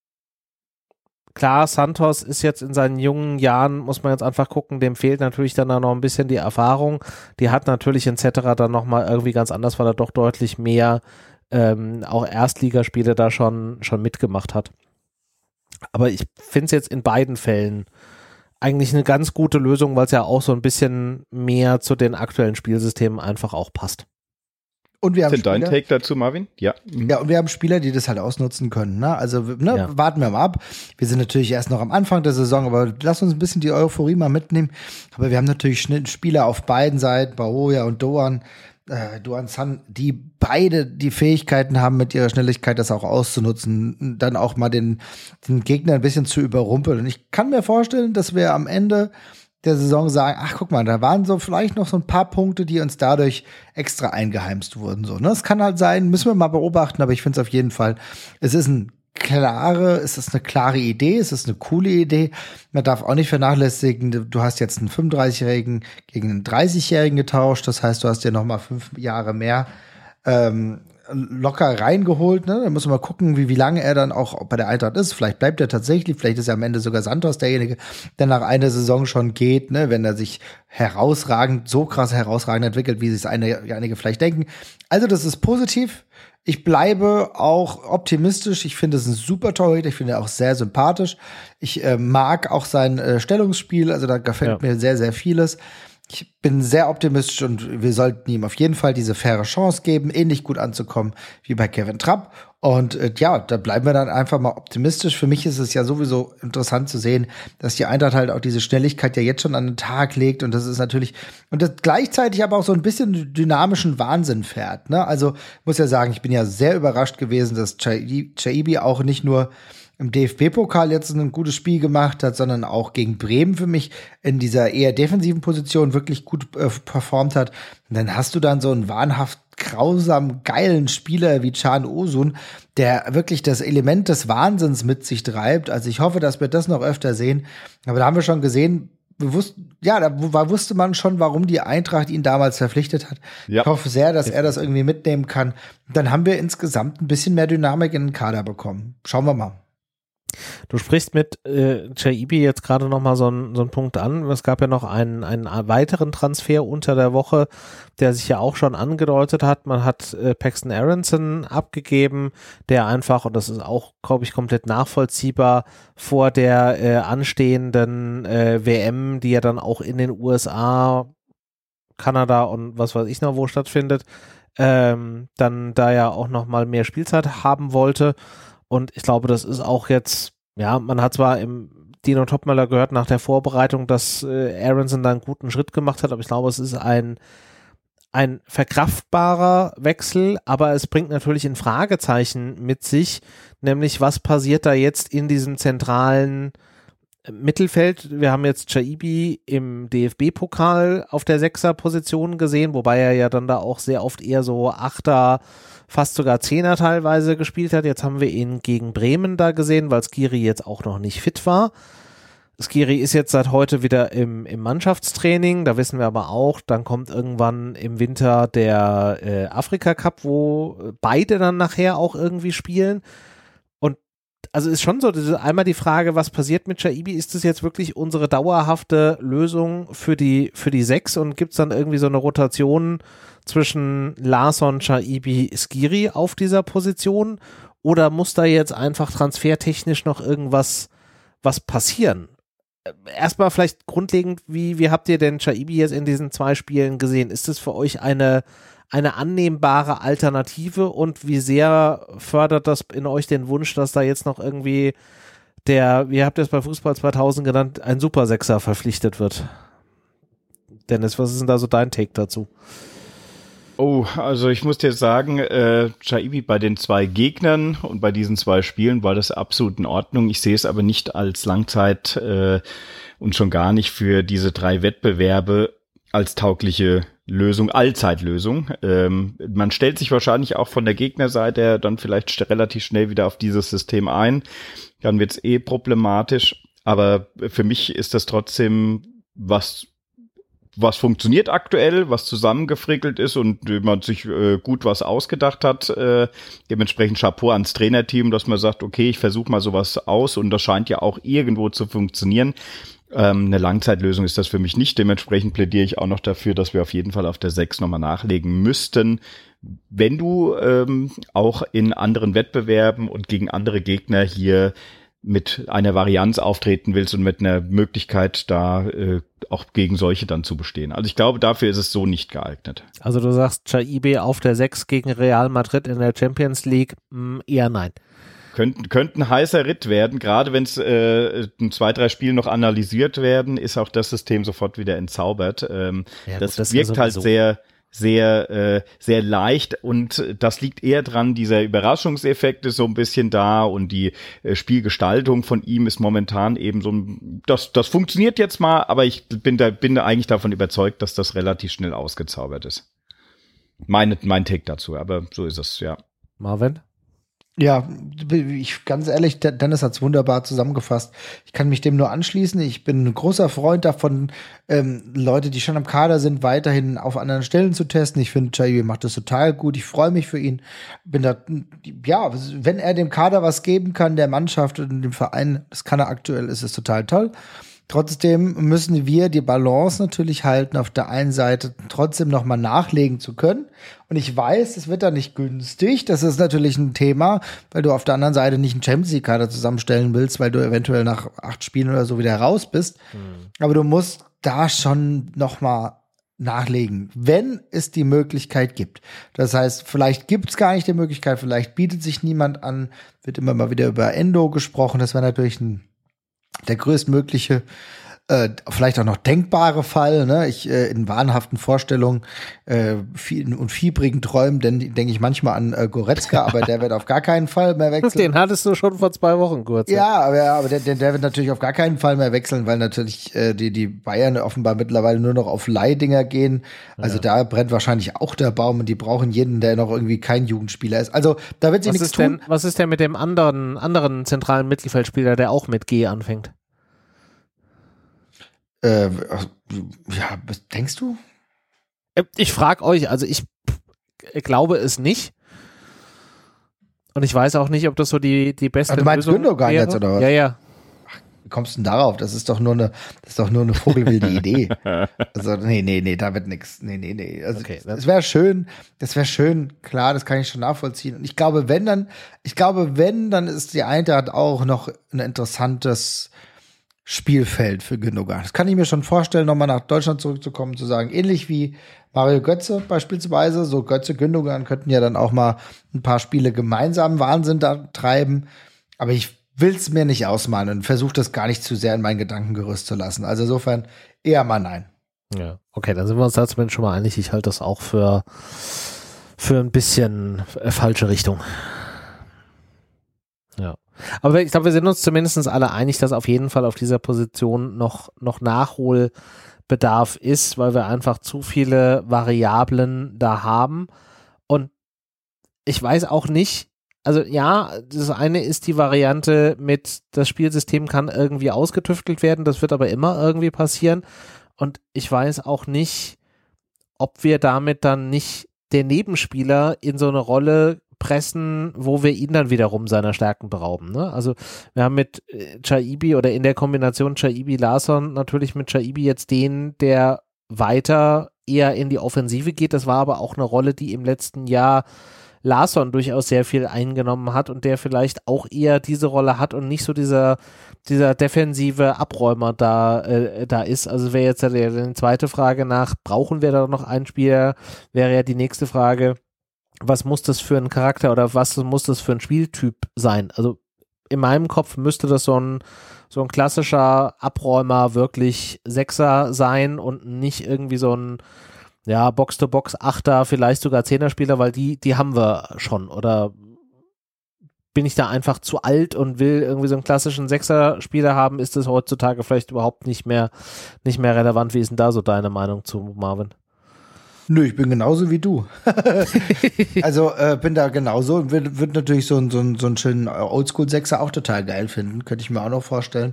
Klar, Santos ist jetzt in seinen jungen Jahren, muss man jetzt einfach gucken, dem fehlt natürlich dann noch ein bisschen die Erfahrung. Die hat natürlich et cetera dann nochmal irgendwie ganz anders, weil er doch deutlich mehr ähm, auch Erstligaspiele da schon, schon mitgemacht hat. Aber ich finde es jetzt in beiden Fällen eigentlich eine ganz gute Lösung, weil es ja auch so ein bisschen mehr zu den aktuellen Spielsystemen einfach auch passt. Und wir haben Ist denn dein Spieler, Take dazu, Marvin? Ja. Mhm. ja, und wir haben Spieler, die das halt ausnutzen können. Ne? Also ne, Ja. warten wir mal ab. Wir sind natürlich erst noch am Anfang der Saison, aber lass uns ein bisschen die Euphorie mal mitnehmen. Aber wir haben natürlich Spieler auf beiden Seiten, Baroja und Doan, äh, Doan San, die beide die Fähigkeiten haben, mit ihrer Schnelligkeit das auch auszunutzen, dann auch mal den, den Gegner ein bisschen zu überrumpeln. Und ich kann mir vorstellen, dass wir am Ende der Saison sagen, ach guck mal, da waren so vielleicht noch so ein paar Punkte, die uns dadurch extra eingeheimst wurden. So, ne? Das kann halt sein, müssen wir mal beobachten, aber ich finde es auf jeden Fall, es ist ein klare, es ist eine klare Idee, es ist eine coole Idee. Man darf auch nicht vernachlässigen, du hast jetzt einen fünfunddreißigjährigen gegen einen dreißigjährigen getauscht, das heißt, du hast dir noch mal fünf Jahre mehr ähm, locker reingeholt, ne? Da muss man mal gucken, wie, wie lange er dann auch bei der Eintracht ist. Vielleicht bleibt er tatsächlich, vielleicht ist er am Ende sogar Santos derjenige, der nach einer Saison schon geht, ne? Wenn er sich herausragend, so krass herausragend entwickelt, wie sich einige, einige vielleicht denken. Also das ist positiv. Ich bleibe auch optimistisch. Ich finde es ein super Torhüter. Ich finde er auch sehr sympathisch. Ich äh, mag auch sein äh, Stellungsspiel. Also da gefällt ja. mir sehr, sehr vieles. Ich bin sehr optimistisch und wir sollten ihm auf jeden Fall diese faire Chance geben, ähnlich gut anzukommen wie bei Kevin Trapp. Und äh, ja, da bleiben wir dann einfach mal optimistisch. Für mich ist es ja sowieso interessant zu sehen, dass die Eintracht halt auch diese Schnelligkeit ja jetzt schon an den Tag legt. Und das ist natürlich, und das gleichzeitig aber auch so ein bisschen dynamischen Wahnsinn fährt. Ne? Also muss ja sagen, ich bin ja sehr überrascht gewesen, dass Chaibi auch nicht nur im D F B-Pokal jetzt ein gutes Spiel gemacht hat, sondern auch gegen Bremen für mich in dieser eher defensiven Position wirklich gut äh, performt hat. Und dann hast du dann so einen wahnhaft grausam geilen Spieler wie Can Osun, der wirklich das Element des Wahnsinns mit sich treibt. Also ich hoffe, dass wir das noch öfter sehen. Aber da haben wir schon gesehen, wir wussten, ja, da war, wusste man schon, warum die Eintracht ihn damals verpflichtet hat. Ja. Ich hoffe sehr, dass er das irgendwie mitnehmen kann. Dann haben wir insgesamt ein bisschen mehr Dynamik in den Kader bekommen. Schauen wir mal. Du sprichst mit äh, Chaibi jetzt gerade noch mal so einen so einen Punkt an. Es gab ja noch einen, einen weiteren Transfer unter der Woche, der sich ja auch schon angedeutet hat. Man hat äh, Paxton Aronson abgegeben, der einfach, und das ist auch, glaube ich, komplett nachvollziehbar, vor der äh, anstehenden äh, W M, die ja dann auch in den U S A, Kanada und was weiß ich noch wo stattfindet, ähm, dann da ja auch noch mal mehr Spielzeit haben wollte. Und ich glaube, das ist auch jetzt, ja, man hat zwar im Dino Topmöller gehört nach der Vorbereitung, dass äh, Aronson da einen guten Schritt gemacht hat, aber ich glaube, es ist ein, ein verkraftbarer Wechsel, aber es bringt natürlich ein Fragezeichen mit sich, nämlich was passiert da jetzt in diesem zentralen Mittelfeld. Wir haben jetzt Chaibi im D F B-Pokal auf der Sechser-Position gesehen, wobei er ja dann da auch sehr oft eher so Achter, fast sogar Zehner teilweise gespielt hat. Jetzt haben wir ihn gegen Bremen da gesehen, weil Skiri jetzt auch noch nicht fit war. Skiri ist jetzt seit heute wieder im, im Mannschaftstraining, da wissen wir aber auch, dann kommt irgendwann im Winter der äh, Afrika-Cup, wo beide dann nachher auch irgendwie spielen. Und also ist schon so, einmal die Frage, was passiert mit Chaibi? Ist das jetzt wirklich unsere dauerhafte Lösung für die, für die Sechs und gibt es dann irgendwie so eine Rotation zwischen Larsson, Chaibi, Skiri auf dieser Position? Oder muss da jetzt einfach transfertechnisch noch irgendwas was passieren? Erstmal vielleicht grundlegend, wie, wie habt ihr denn Chaibi jetzt in diesen zwei Spielen gesehen? Ist es für euch eine, eine annehmbare Alternative und wie sehr fördert das in euch den Wunsch, dass da jetzt noch irgendwie der, wie habt ihr es bei Fußball zweitausend genannt, ein Supersechser verpflichtet wird? Dennis, was ist denn da so dein Take dazu? Oh, also ich muss dir sagen, äh, Chaibi bei den zwei Gegnern und bei diesen zwei Spielen war das absolut in Ordnung. Ich sehe es aber nicht als Langzeit äh, und schon gar nicht für diese drei Wettbewerbe als taugliche Lösung, Allzeitlösung. Ähm, man stellt sich wahrscheinlich auch von der Gegnerseite dann vielleicht st- relativ schnell wieder auf dieses System ein. Dann wird es eh problematisch. Aber für mich ist das trotzdem was was funktioniert aktuell, was zusammengefrickelt ist und man sich äh, gut was ausgedacht hat. Äh, dementsprechend Chapeau ans Trainerteam, dass man sagt, okay, ich versuche mal sowas aus und das scheint ja auch irgendwo zu funktionieren. Ähm, eine Langzeitlösung ist das für mich nicht. Dementsprechend plädiere ich auch noch dafür, dass wir auf jeden Fall auf der sechs nochmal nachlegen müssten. Wenn du ähm, auch in anderen Wettbewerben und gegen andere Gegner hier mit einer Varianz auftreten willst und mit einer Möglichkeit da äh, auch gegen solche dann zu bestehen. Also ich glaube, dafür ist es so nicht geeignet. Also du sagst, Chaibi auf der sechs gegen Real Madrid in der Champions League, mh, eher nein. Könnte könnt ein heißer Ritt werden, gerade wenn es äh, in zwei, drei Spielen noch analysiert werden, ist auch das System sofort wieder entzaubert. Ähm, ja, das, gut, das wirkt ist halt sehr sehr äh, sehr leicht und das liegt eher dran, dieser Überraschungseffekt ist so ein bisschen da und die äh, Spielgestaltung von ihm ist momentan eben so ein, das das funktioniert jetzt mal, aber ich bin da bin da eigentlich davon überzeugt, dass das relativ schnell ausgezaubert ist. Meine, mein Take dazu, aber so ist es, ja. Marvin? Ja, ich ganz ehrlich, Dennis hat's wunderbar zusammengefasst. Ich kann mich dem nur anschließen. Ich bin ein großer Freund davon, ähm, Leute, die schon am Kader sind, weiterhin auf anderen Stellen zu testen. Ich finde, Chaibi macht das total gut. Ich freue mich für ihn. Bin da, ja, wenn er dem Kader was geben kann, der Mannschaft und dem Verein, das kann er aktuell, ist es total toll. Trotzdem müssen wir die Balance natürlich halten, auf der einen Seite trotzdem noch mal nachlegen zu können. Und ich weiß, es wird da nicht günstig. Das ist natürlich ein Thema, weil du auf der anderen Seite nicht einen Champions League-Kader zusammenstellen willst, weil du eventuell nach acht Spielen oder so wieder raus bist. Mhm. Aber du musst da schon noch mal nachlegen, wenn es die Möglichkeit gibt. Das heißt, vielleicht gibt es gar nicht die Möglichkeit, vielleicht bietet sich niemand an, wird immer mal wieder über Endo gesprochen. Das wäre natürlich ein der größtmögliche äh, vielleicht auch noch denkbare Fall, ne? Ich äh, in wahnhaften Vorstellungen äh, viel, und fiebrigen Träumen, denn denke ich manchmal an äh, Goretzka, aber der wird auf gar keinen Fall mehr wechseln. Den hattest du schon vor zwei Wochen kurz. Ja, aber, ja, aber der, der, der wird natürlich auf gar keinen Fall mehr wechseln, weil natürlich äh, die, die Bayern offenbar mittlerweile nur noch auf Leihdinger gehen. Also ja. Da brennt wahrscheinlich auch der Baum und die brauchen jeden, der noch irgendwie kein Jugendspieler ist. Also da wird sich nichts tun. Denn, was ist denn mit dem anderen, anderen zentralen Mittelfeldspieler, der auch mit G anfängt? Äh, ja, denkst du? Ich frage euch, also ich glaube es nicht. Und ich weiß auch nicht, ob das so die, die beste Lösung ist. Du meinst Gündogan jetzt, oder was? Ja, ja. Ach, wie kommst du denn darauf? Das ist doch nur eine, das ist doch nur eine vogelwilde Idee. Also, nee, nee, nee, da wird nichts. Nee, nee, nee. Also, okay, es wäre schön, das wäre schön, klar, das kann ich schon nachvollziehen. Und ich glaube, wenn dann, ich glaube, wenn, dann ist die Eintracht auch noch ein interessantes Spielfeld für Gündogan. Das kann ich mir schon vorstellen, nochmal nach Deutschland zurückzukommen, zu sagen, ähnlich wie Mario Götze beispielsweise, so Götze, Gündogan könnten ja dann auch mal ein paar Spiele gemeinsam Wahnsinn da treiben, aber ich will es mir nicht ausmalen und versuche das gar nicht zu sehr in mein Gedankengerüst zu lassen. Also insofern eher mal nein. Ja, okay, dann sind wir uns da zumindest schon mal einig. Ich halte das auch für, für ein bisschen äh, falsche Richtung. Ja. Aber ich glaube, wir sind uns zumindest alle einig, dass auf jeden Fall auf dieser Position noch, noch Nachholbedarf ist, weil wir einfach zu viele Variablen da haben. Und ich weiß auch nicht, also ja, das eine ist die Variante mit, das Spielsystem kann irgendwie ausgetüftelt werden, das wird aber immer irgendwie passieren. Und ich weiß auch nicht, ob wir damit dann nicht den Nebenspieler in so eine Rolle pressen, wo wir ihn dann wiederum seiner Stärken berauben. Ne? Also wir haben mit Chaibi oder in der Kombination Chaibi-Larsson natürlich mit Chaibi jetzt den, der weiter eher in die Offensive geht. Das war aber auch eine Rolle, die im letzten Jahr Larsson durchaus sehr viel eingenommen hat und der vielleicht auch eher diese Rolle hat und nicht so dieser, dieser defensive Abräumer da, äh, da ist. Also wäre jetzt ja die, die zweite Frage nach, brauchen wir da noch einen Spieler, wäre ja die nächste Frage, was muss das für ein Charakter oder was muss das für ein Spieltyp sein? Also in meinem Kopf müsste das so ein, so ein klassischer Abräumer wirklich Sechser sein und nicht irgendwie so ein ja, Box-to-Box-Achter, vielleicht sogar Zehner-Spieler, weil die, die haben wir schon. Oder bin ich da einfach zu alt und will irgendwie so einen klassischen Sechser-Spieler haben? Ist das heutzutage vielleicht überhaupt nicht mehr, nicht mehr relevant? Wie ist denn da so deine Meinung zu, Marvin? Nö, ich bin genauso wie du. Also äh, bin da genauso und würde würd natürlich so, so, so einen schönen Oldschool-Sechser auch total geil finden. Könnte ich mir auch noch vorstellen.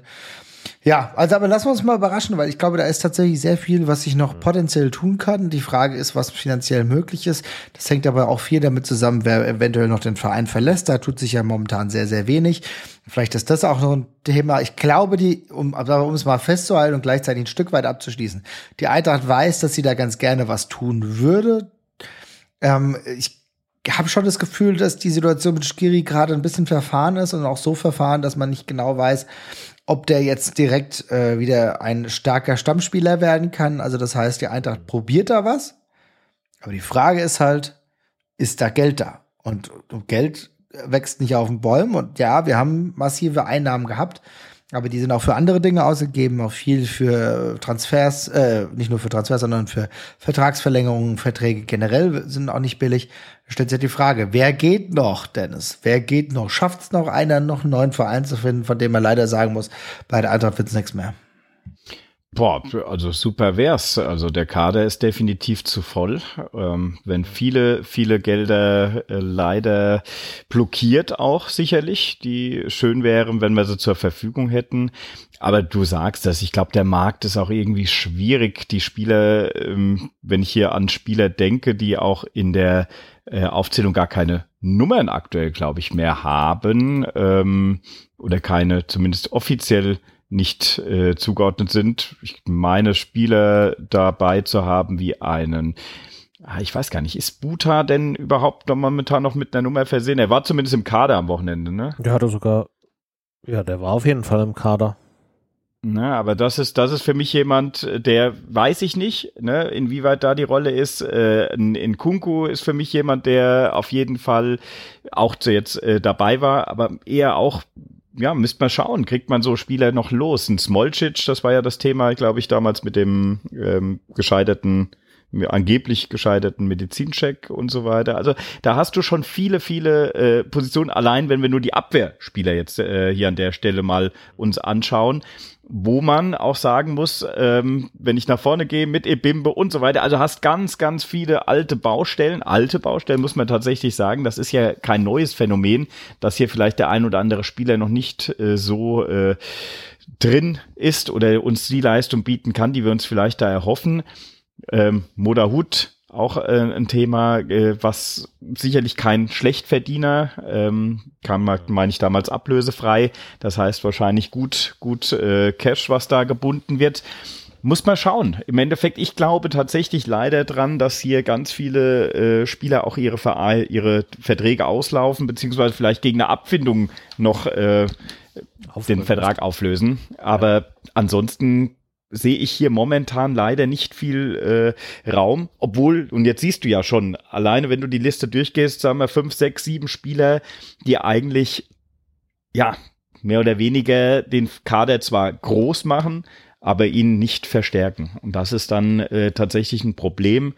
Ja, also aber lassen wir uns mal überraschen, weil ich glaube, da ist tatsächlich sehr viel, was ich noch potenziell tun kann. Die Frage ist, was finanziell möglich ist. Das hängt aber auch viel damit zusammen, wer eventuell noch den Verein verlässt. Da tut sich ja momentan sehr, sehr wenig. Vielleicht ist das auch noch ein Thema. Ich glaube, die, um, aber um es mal festzuhalten und gleichzeitig ein Stück weit abzuschließen, die Eintracht weiß, dass sie da ganz gerne was tun würde. Ähm, ich habe schon das Gefühl, dass die Situation mit Skiri gerade ein bisschen verfahren ist und auch so verfahren, dass man nicht genau weiß, ob der jetzt direkt äh, wieder ein starker Stammspieler werden kann. Also das heißt, die Eintracht probiert da was. Aber die Frage ist halt, ist da Geld da? Und, und Geld wächst nicht auf den Bäumen. Und ja, wir haben massive Einnahmen gehabt, aber die sind auch für andere Dinge ausgegeben, auch viel für Transfers, äh, nicht nur für Transfers, sondern für Vertragsverlängerungen, Verträge generell sind auch nicht billig. Da stellt sich die Frage, wer geht noch, Dennis? Wer geht noch? Schafft es noch einer, noch einen neuen Verein zu finden, von dem man leider sagen muss, bei der Eintracht wird es nichts mehr? Boah, also super wär's. Also der Kader ist definitiv zu voll. Ähm, wenn viele, viele Gelder äh, leider blockiert auch sicherlich, die schön wären, wenn wir sie zur Verfügung hätten. Aber du sagst das, ich glaube, der Markt ist auch irgendwie schwierig. Die Spieler, ähm, wenn ich hier an Spieler denke, die auch in der äh, Aufzählung gar keine Nummern aktuell, glaube ich, mehr haben, ähm, oder keine, zumindest offiziell nicht äh, zugeordnet sind. Ich meine, Spieler dabei zu haben wie einen, ah, ich weiß gar nicht, ist Buta denn überhaupt noch momentan noch mit einer Nummer versehen? Er war zumindest im Kader am Wochenende, ne? Der hatte sogar, ja, der war auf jeden Fall im Kader. Na, aber das ist, das ist für mich jemand, der weiß ich nicht, ne, inwieweit da die Rolle ist. Äh, in Kunku ist für mich jemand, der auf jeden Fall auch jetzt äh, dabei war, aber eher auch ja, müsste man schauen, kriegt man so Spieler noch los? Ein Smolcic, das war ja das Thema, glaube ich, damals mit dem ähm, gescheiterten, angeblich gescheiterten Medizincheck und so weiter. Also da hast du schon viele, viele äh, Positionen, allein wenn wir nur die Abwehrspieler jetzt äh, hier an der Stelle mal uns anschauen, wo man auch sagen muss, ähm, wenn ich nach vorne gehe mit Ebimbe und so weiter, also hast ganz, ganz viele alte Baustellen, alte Baustellen muss man tatsächlich sagen, das ist ja kein neues Phänomen, dass hier vielleicht der ein oder andere Spieler noch nicht äh, so äh, drin ist oder uns die Leistung bieten kann, die wir uns vielleicht da erhoffen. Ähm, Modahut, auch äh, ein Thema, äh, was sicherlich kein Schlechtverdiener, ähm, kam, meine ich, damals ablösefrei. Das heißt wahrscheinlich gut, gut äh, Cash, was da gebunden wird. Muss man schauen. Im Endeffekt, ich glaube tatsächlich leider dran, dass hier ganz viele äh, Spieler auch ihre, Verein, ihre Verträge auslaufen, beziehungsweise vielleicht gegen eine Abfindung noch äh, den Vertrag auflösen. Aber ja. Ansonsten sehe ich hier momentan leider nicht viel äh, Raum, obwohl, und jetzt siehst du ja schon, alleine wenn du die Liste durchgehst, sagen wir fünf, sechs, sieben Spieler, die eigentlich, ja, mehr oder weniger den Kader zwar groß machen, aber ihn nicht verstärken. Und das ist dann äh, tatsächlich ein Problem,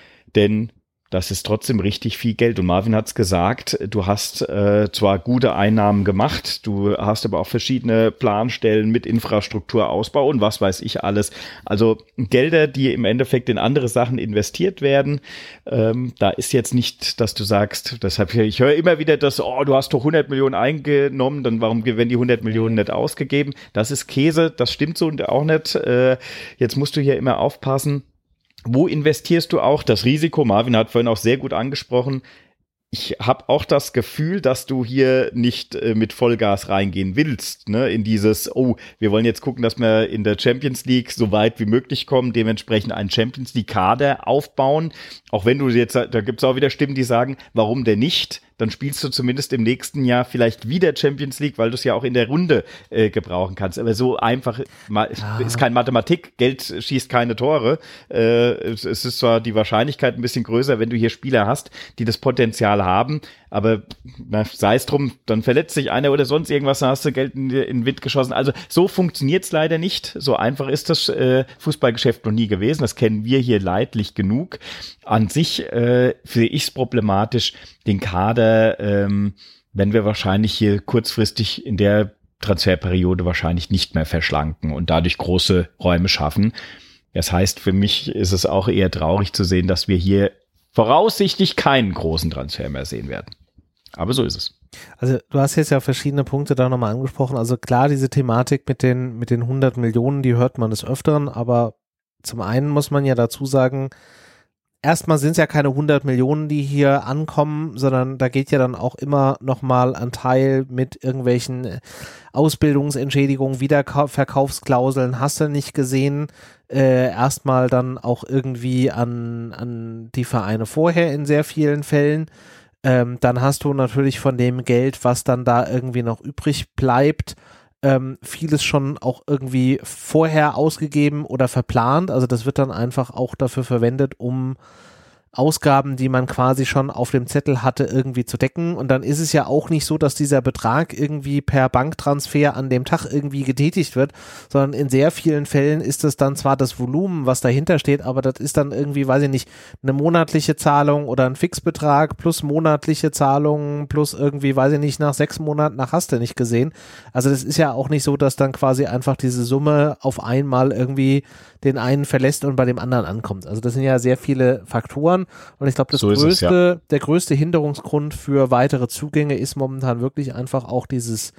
denn das ist trotzdem richtig viel Geld. Und Marvin hat's gesagt, du hast äh, zwar gute Einnahmen gemacht, du hast aber auch verschiedene Planstellen mit Infrastrukturausbau und was weiß ich alles. Also Gelder, die im Endeffekt in andere Sachen investiert werden. Ähm, da ist jetzt nicht, dass du sagst, deshalb, ich höre immer wieder das, oh, du hast doch hundert Millionen eingenommen, dann warum werden die hundert Millionen nicht ausgegeben? Das ist Käse, das stimmt so und auch nicht. Äh, jetzt musst du hier immer aufpassen. Wo investierst du auch das Risiko? Marvin hat vorhin auch sehr gut angesprochen. Ich habe auch das Gefühl, dass du hier nicht äh, mit Vollgas reingehen willst, ne? In dieses, oh, wir wollen jetzt gucken, dass wir in der Champions League so weit wie möglich kommen, dementsprechend einen Champions League Kader aufbauen. Auch wenn du jetzt, da gibt es auch wieder Stimmen, die sagen, warum denn nicht? Dann spielst du zumindest im nächsten Jahr vielleicht wieder Champions League, weil du es ja auch in der Runde äh, gebrauchen kannst. Aber so einfach ma- ja. ist kein Mathematik. Geld schießt keine Tore. Äh, es, es ist zwar die Wahrscheinlichkeit ein bisschen größer, wenn du hier Spieler hast, die das Potenzial haben. Aber na, sei es drum, dann verletzt sich einer oder sonst irgendwas, dann hast du Geld in, in den Wind geschossen. Also so funktioniert es leider nicht. So einfach ist das äh, Fußballgeschäft noch nie gewesen. Das kennen wir hier leidlich genug. An sich äh, sehe ich es problematisch, den Kader, ähm, wenn wir wahrscheinlich hier kurzfristig in der Transferperiode wahrscheinlich nicht mehr verschlanken und dadurch große Räume schaffen. Das heißt, für mich ist es auch eher traurig zu sehen, dass wir hier voraussichtlich keinen großen Transfer mehr sehen werden. Aber so ist es. Also du hast jetzt ja verschiedene Punkte da nochmal angesprochen. Also klar, diese Thematik mit den, mit den hundert Millionen, die hört man des Öfteren, aber zum einen muss man ja dazu sagen, erstmal sind es ja keine hundert Millionen, die hier ankommen, sondern da geht ja dann auch immer nochmal ein Teil mit irgendwelchen Ausbildungsentschädigungen, Wiederverkaufsklauseln, hast du nicht gesehen, äh, erstmal dann auch irgendwie an, an die Vereine vorher in sehr vielen Fällen. Ähm, dann hast du natürlich von dem Geld, was dann da irgendwie noch übrig bleibt, ähm, vieles schon auch irgendwie vorher ausgegeben oder verplant. Also das wird dann einfach auch dafür verwendet, um Ausgaben, die man quasi schon auf dem Zettel hatte, irgendwie zu decken. Und dann ist es ja auch nicht so, dass dieser Betrag irgendwie per Banktransfer an dem Tag irgendwie getätigt wird, sondern in sehr vielen Fällen ist es dann zwar das Volumen, was dahinter steht, aber das ist dann irgendwie, weiß ich nicht, eine monatliche Zahlung oder ein Fixbetrag plus monatliche Zahlungen plus irgendwie, weiß ich nicht, nach sechs Monaten, nach hast du nicht gesehen. Also das ist ja auch nicht so, dass dann quasi einfach diese Summe auf einmal irgendwie den einen verlässt und bei dem anderen ankommt. Also das sind ja sehr viele Faktoren und ich glaube, das so größte, es, ja. der größte Hinderungsgrund für weitere Zugänge ist momentan wirklich einfach auch dieses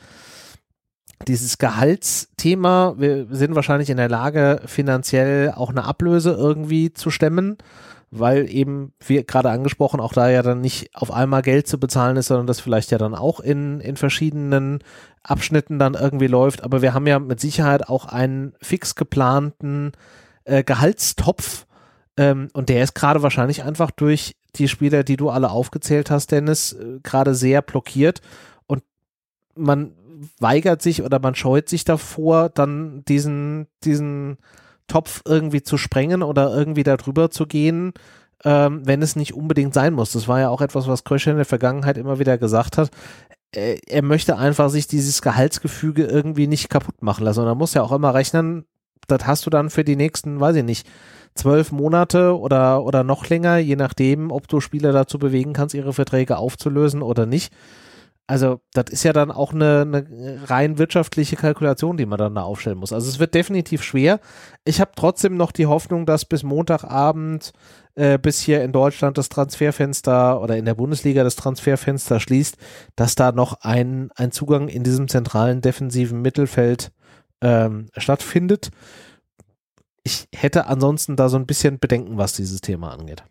dieses Gehaltsthema. Wir sind wahrscheinlich in der Lage, finanziell auch eine Ablöse irgendwie zu stemmen, weil eben, wie gerade angesprochen, auch da ja dann nicht auf einmal Geld zu bezahlen ist, sondern das vielleicht ja dann auch in, in verschiedenen Abschnitten dann irgendwie läuft. Aber wir haben ja mit Sicherheit auch einen fix geplanten äh, Gehaltstopf ähm, und der ist gerade wahrscheinlich einfach durch die Spieler, die du alle aufgezählt hast, Dennis, äh, gerade sehr blockiert und man weigert sich oder man scheut sich davor, dann diesen, diesen Topf irgendwie zu sprengen oder irgendwie da drüber zu gehen, ähm, wenn es nicht unbedingt sein muss. Das war ja auch etwas, was Krösche in der Vergangenheit immer wieder gesagt hat. äh, er möchte einfach sich dieses Gehaltsgefüge irgendwie nicht kaputt machen lassen. Und da muss ja auch immer rechnen, das hast du dann für die nächsten, weiß ich nicht, zwölf Monate oder, oder noch länger, je nachdem, ob du Spieler dazu bewegen kannst, ihre Verträge aufzulösen oder nicht. Also das ist ja dann auch eine, eine rein wirtschaftliche Kalkulation, die man dann da aufstellen muss. Also es wird definitiv schwer. Ich habe trotzdem noch die Hoffnung, dass bis Montagabend, äh, bis hier in Deutschland das Transferfenster oder in der Bundesliga das Transferfenster schließt, dass da noch ein, ein Zugang in diesem zentralen defensiven Mittelfeld ähm, stattfindet. Ich hätte ansonsten da so ein bisschen Bedenken, was dieses Thema angeht.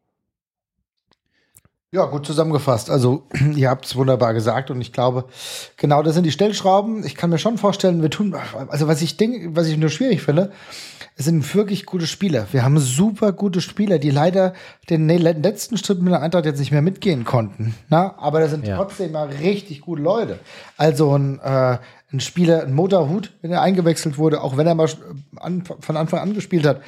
Ja, gut zusammengefasst. Also, ihr habt es wunderbar gesagt und ich glaube, genau das sind die Stellschrauben. Ich kann mir schon vorstellen, wir tun, also was ich denke, was ich nur schwierig finde, es sind wirklich gute Spieler. Wir haben super gute Spieler, die leider den letzten Schritt mit der Eintracht jetzt nicht mehr mitgehen konnten. Na, aber da sind ja trotzdem mal richtig gute Leute. Also ein, äh, ein Spieler, ein Motorhut, wenn er eingewechselt wurde, auch wenn er mal an, von Anfang an gespielt hat,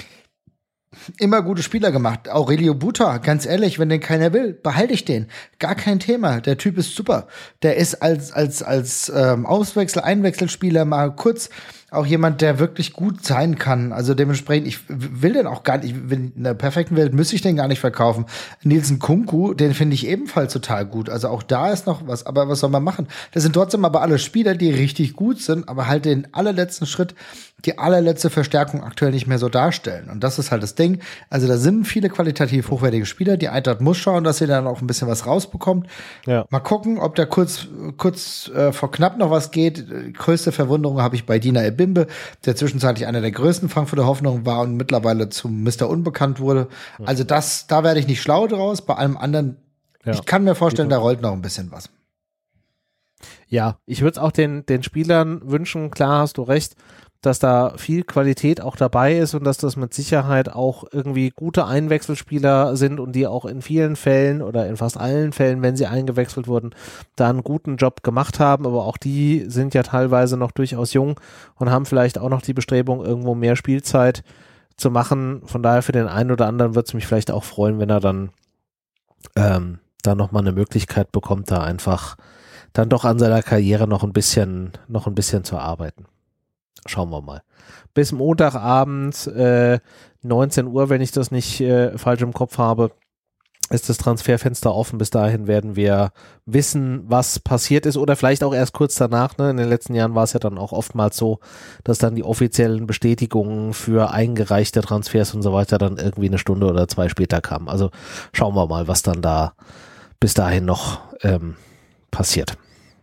immer gute Spieler gemacht. Aurelio Buta, ganz ehrlich, wenn den keiner will, behalte ich den. Gar kein Thema. Der Typ ist super. Der ist als als als ähm, Auswechsel, Einwechselspieler mal kurz auch jemand, der wirklich gut sein kann. Also dementsprechend, ich will den auch gar nicht, in der perfekten Welt müsste ich den gar nicht verkaufen. Nielsen Kunku, den finde ich ebenfalls total gut. Also auch da ist noch was, aber was soll man machen? Das sind trotzdem aber alle Spieler, die richtig gut sind, aber halt den allerletzten Schritt, die allerletzte Verstärkung aktuell nicht mehr so darstellen. Und das ist halt das Ding. Also da sind viele qualitativ hochwertige Spieler. Die Eintracht muss schauen, dass sie dann auch ein bisschen was rausbekommt. Ja. Mal gucken, ob da kurz, kurz äh, vor knapp noch was geht. Die größte Verwunderung habe ich bei Dina Ebimbe, der zwischenzeitlich einer der größten Frankfurter Hoffnungen war und mittlerweile zum Mister Unbekannt wurde. Ja. Also das, da werde ich nicht schlau draus. Bei allem anderen, ja, ich kann mir vorstellen, da rollt noch ein bisschen was. Ja, ich würde es auch den, den Spielern wünschen, klar hast du recht, dass da viel Qualität auch dabei ist und dass das mit Sicherheit auch irgendwie gute Einwechselspieler sind und die auch in vielen Fällen oder in fast allen Fällen, wenn sie eingewechselt wurden, da einen guten Job gemacht haben, aber auch die sind ja teilweise noch durchaus jung und haben vielleicht auch noch die Bestrebung, irgendwo mehr Spielzeit zu machen. Von daher für den einen oder anderen wird es mich vielleicht auch freuen, wenn er dann ähm, da nochmal eine Möglichkeit bekommt, da einfach dann doch an seiner Karriere noch ein bisschen, noch ein bisschen zu arbeiten. Schauen wir mal. Bis Montagabend, äh, neunzehn Uhr, wenn ich das nicht äh, falsch im Kopf habe, ist das Transferfenster offen. Bis dahin werden wir wissen, was passiert ist oder vielleicht auch erst kurz danach. Ne? In den letzten Jahren war es ja dann auch oftmals so, dass dann die offiziellen Bestätigungen für eingereichte Transfers und so weiter dann irgendwie eine Stunde oder zwei später kamen. Also schauen wir mal, was dann da bis dahin noch ähm, passiert.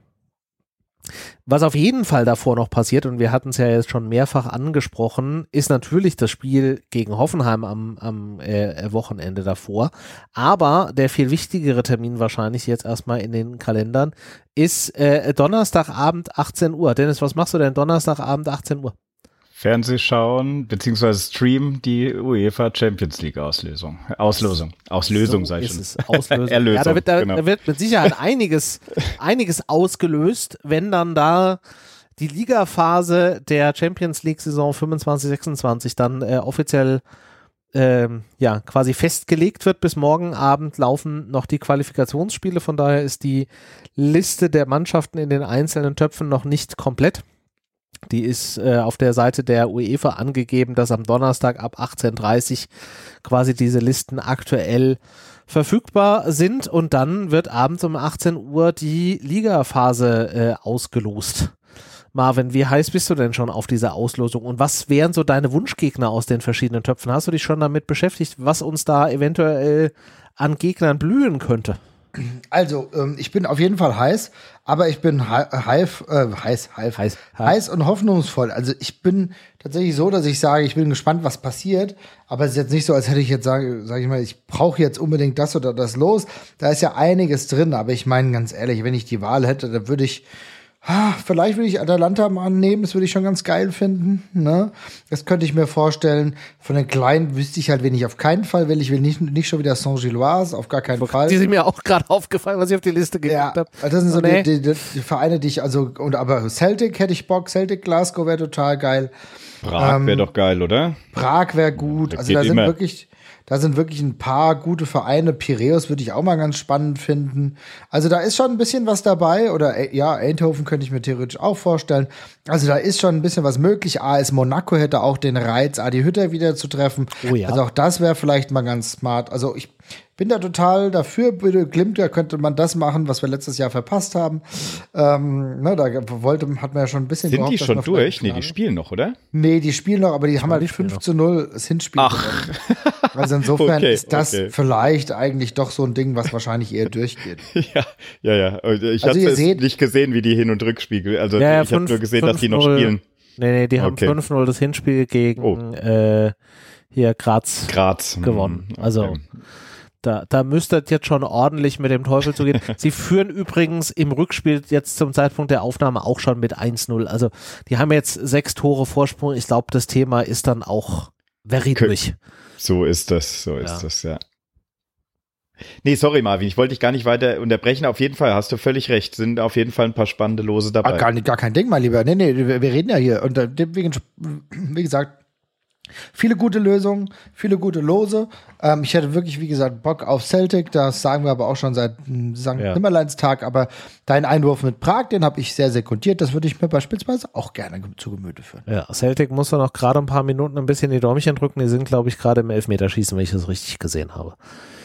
Was auf jeden Fall davor noch passiert, und wir hatten es ja jetzt schon mehrfach angesprochen, ist natürlich das Spiel gegen Hoffenheim am, am äh, Wochenende davor. Aber der viel wichtigere Termin wahrscheinlich jetzt erstmal in den Kalendern ist äh, Donnerstagabend achtzehn Uhr. Dennis, was machst du denn Donnerstagabend achtzehn Uhr? Fernseh schauen, beziehungsweise streamen die UEFA Champions League Auslösung. Auslösung. Auslösung, so sei ist schon. Es. Auslösung. Erlösung, ja, da wird, da, genau. da wird mit Sicherheit einiges, einiges ausgelöst, wenn dann da die Ligaphase der Champions League Saison fünfundzwanzig sechsundzwanzig dann äh, offiziell ähm, ja, quasi festgelegt wird. Bis morgen Abend laufen noch die Qualifikationsspiele, von daher ist die Liste der Mannschaften in den einzelnen Töpfen noch nicht komplett. Die ist äh, auf der Seite der UEFA angegeben, dass am Donnerstag ab achtzehn Uhr dreißig quasi diese Listen aktuell verfügbar sind und dann wird abends um achtzehn Uhr die Ligaphase äh, ausgelost. Marvin, wie heiß bist du denn schon auf dieser Auslosung und was wären so deine Wunschgegner aus den verschiedenen Töpfen? Hast du dich schon damit beschäftigt, was uns da eventuell an Gegnern blühen könnte? Also, ähm, ich bin auf jeden Fall heiß, aber ich bin hi- heiß, äh, heiß, heiß, heiß, heiß und hoffnungsvoll. Also ich bin tatsächlich so, dass ich sage, ich bin gespannt, was passiert, aber es ist jetzt nicht so, als hätte ich jetzt, sage sag ich mal, ich brauche jetzt unbedingt das oder das los. Da ist ja einiges drin, aber ich meine ganz ehrlich, wenn ich die Wahl hätte, dann würde ich Ah, vielleicht würde ich Atalanta mal annehmen, das würde ich schon ganz geil finden, ne? Das könnte ich mir vorstellen. Von den Kleinen wüsste ich halt, wen ich auf keinen Fall will. Ich will nicht, nicht schon wieder Saint-Gilloise, auf gar keinen die Fall. Die sind mir auch gerade aufgefallen, was ich auf die Liste geguckt ja, habe. Das sind so oh, nee. die, die, die Vereine, die ich, also, und aber Celtic hätte ich Bock, Celtic Glasgow wäre total geil. Prag wäre ähm, doch geil, oder? Prag wäre gut. Das also da sind immer. wirklich, Da sind wirklich ein paar gute Vereine. Piräus würde ich auch mal ganz spannend finden. Also da ist schon ein bisschen was dabei. Oder ja, Eindhoven könnte ich mir theoretisch auch vorstellen. Also da ist schon ein bisschen was möglich. A S Monaco hätte auch den Reiz, Adi Hütter wieder zu treffen. Oh ja. Also auch das wäre vielleicht mal ganz smart. Also ich bin da total dafür. Bitte Glimt, da könnte man das machen, was wir letztes Jahr verpasst haben. Ähm, ne, da wollte, hat man ja schon ein bisschen Sind gehofft, die dass schon man durch? Nee, vielleicht- die spielen noch, oder? Nee, die spielen noch, aber die haben halt die spielen fünf zu null das Hinspiel Ach. gewonnen. Also insofern Okay, ist das okay. vielleicht eigentlich doch so ein Ding, was wahrscheinlich eher durchgeht. Ja, ja, ja. Und Ich Also habe ihr seht- nicht gesehen, wie die Hin- und Rückspiegel. Also Ja, ja, ich habe fünf- nur gesehen, dass die noch fünf null. spielen. Nee, nee, die haben Okay. fünf null das Hinspiel gegen Oh. äh, hier Graz Graz. gewonnen. Hm, Also okay. da, da müsste es jetzt schon ordentlich mit dem Teufel zugehen. Sie führen übrigens im Rückspiel jetzt zum Zeitpunkt der Aufnahme auch schon mit eins null. Also die haben jetzt sechs Tore Vorsprung. Ich glaube, das Thema ist dann auch very Okay. durch. So ist das, so ist Ja. das, ja. Nee, sorry Marvin, ich wollte dich gar nicht weiter unterbrechen. Auf jeden Fall hast du völlig recht. Sind auf jeden Fall ein paar spannende Lose Ah, dabei. gar, nicht, gar kein Ding, mein Lieber. Nee, nee, wir, wir reden ja hier. Und äh, deswegen, wie gesagt, viele gute Lösungen, viele gute Lose. Ähm, ich hätte wirklich, wie gesagt, Bock auf Celtic. Das sagen wir aber auch schon seit hm, Sankt Ja. Nimmerleinstag. Aber dein Einwurf mit Prag, den habe ich sehr sekundiert. Das würde ich mir beispielsweise auch gerne ge- zu Gemüte führen. Ja, Celtic muss doch noch gerade ein paar Minuten ein bisschen die Däumchen drücken. Die sind, glaube ich, gerade im Elfmeterschießen, wenn ich das richtig gesehen habe.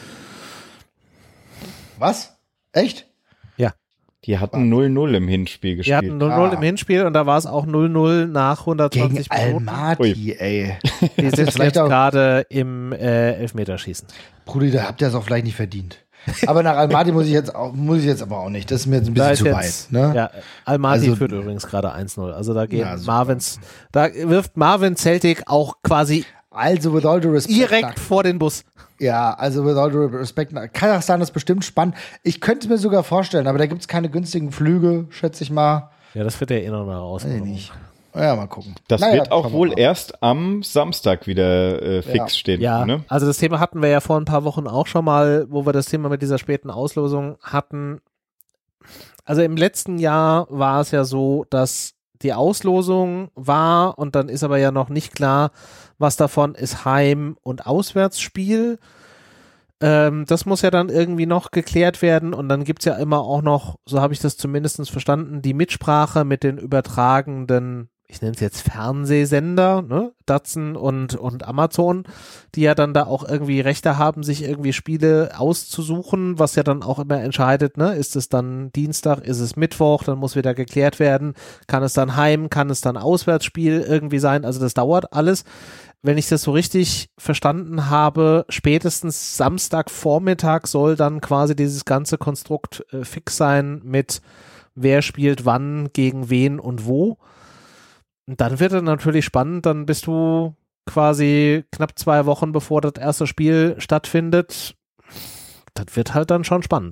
Was? Echt? Die hatten null null im Hinspiel Wir gespielt. hatten null null Ah. im Hinspiel und da war es auch null null nach Gegen hundertzwanzig Minuten. Almaty, ey. Die sind vielleicht jetzt auch- gerade im äh, Elfmeterschießen. Brudi, da habt ihr es auch vielleicht nicht verdient. Aber nach Almaty muss ich jetzt auch, muss ich jetzt aber auch nicht. Das ist mir jetzt ein Da bisschen ist zu jetzt, weit. Ne? ja, Almaty Also- führt übrigens gerade eins null. Also da geht Ja, super. Marvins, da wirft Marvin Celtic auch quasi Also with all due respect. direkt vor den Bus. Ja, also with all due respect. Kasachstan ist bestimmt spannend. Ich könnte es mir sogar vorstellen, aber da gibt es keine günstigen Flüge, schätze ich mal. Ja, das wird ja eh noch eine Herausforderung. Weiß ich nicht. Ja, mal gucken. Das Naja, wird auch schauen wir wohl mal. erst am Samstag wieder äh, fix Ja. stehen. Ja, Ne? also das Thema hatten wir ja vor ein paar Wochen auch schon mal, wo wir das Thema mit dieser späten Auslosung hatten. Also im letzten Jahr war es ja so, dass die Auslosung war und dann ist aber ja noch nicht klar, was davon ist Heim- und Auswärtsspiel. Ähm, das muss ja dann irgendwie noch geklärt werden und dann gibt's ja immer auch noch, so habe ich das zumindest verstanden, die Mitsprache mit den übertragenden, ich nenne es jetzt Fernsehsender, ne, Datsen und, und Amazon, die ja dann da auch irgendwie Rechte haben, sich irgendwie Spiele auszusuchen, was ja dann auch immer entscheidet, ne, ist es dann Dienstag, ist es Mittwoch, dann muss wieder geklärt werden, kann es dann Heim, kann es dann Auswärtsspiel irgendwie sein, also das dauert alles. Wenn ich das so richtig verstanden habe, spätestens Samstagvormittag soll dann quasi dieses ganze Konstrukt äh, fix sein mit wer spielt wann, gegen wen und wo. Und dann wird es natürlich spannend, dann bist du quasi knapp zwei Wochen bevor das erste Spiel stattfindet. Das wird halt dann schon spannend.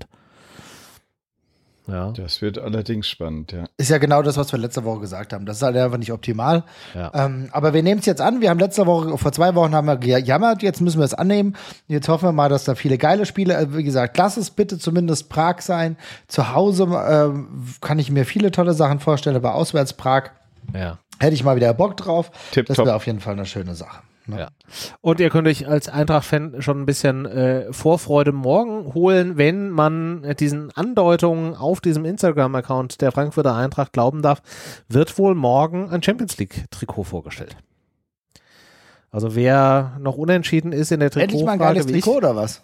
Ja. Das wird allerdings spannend, ja. Ist ja genau das, was wir letzte Woche gesagt haben. Das ist halt einfach nicht optimal. Ja. Ähm, aber wir nehmen es jetzt an. Wir haben letzte Woche, vor zwei Wochen haben wir gejammert. Jetzt müssen wir es annehmen. Jetzt hoffen wir mal, dass da viele geile Spiele, also wie gesagt, lass es bitte zumindest Prag sein. Zu Hause ähm, kann ich mir viele tolle Sachen vorstellen, aber auswärts Prag Ja. hätte ich mal wieder Bock drauf. Tipptopp. Das wäre auf jeden Fall eine schöne Sache. Ne? Ja. Und ihr könnt euch als Eintracht-Fan schon ein bisschen äh, Vorfreude morgen holen, wenn man äh, diesen Andeutungen auf diesem Instagram-Account der Frankfurter Eintracht glauben darf, wird wohl morgen ein Champions-League-Trikot vorgestellt. Also wer noch unentschieden ist in der Endlich mal ein Trikotfrage geiles wie ich. Trikot oder was?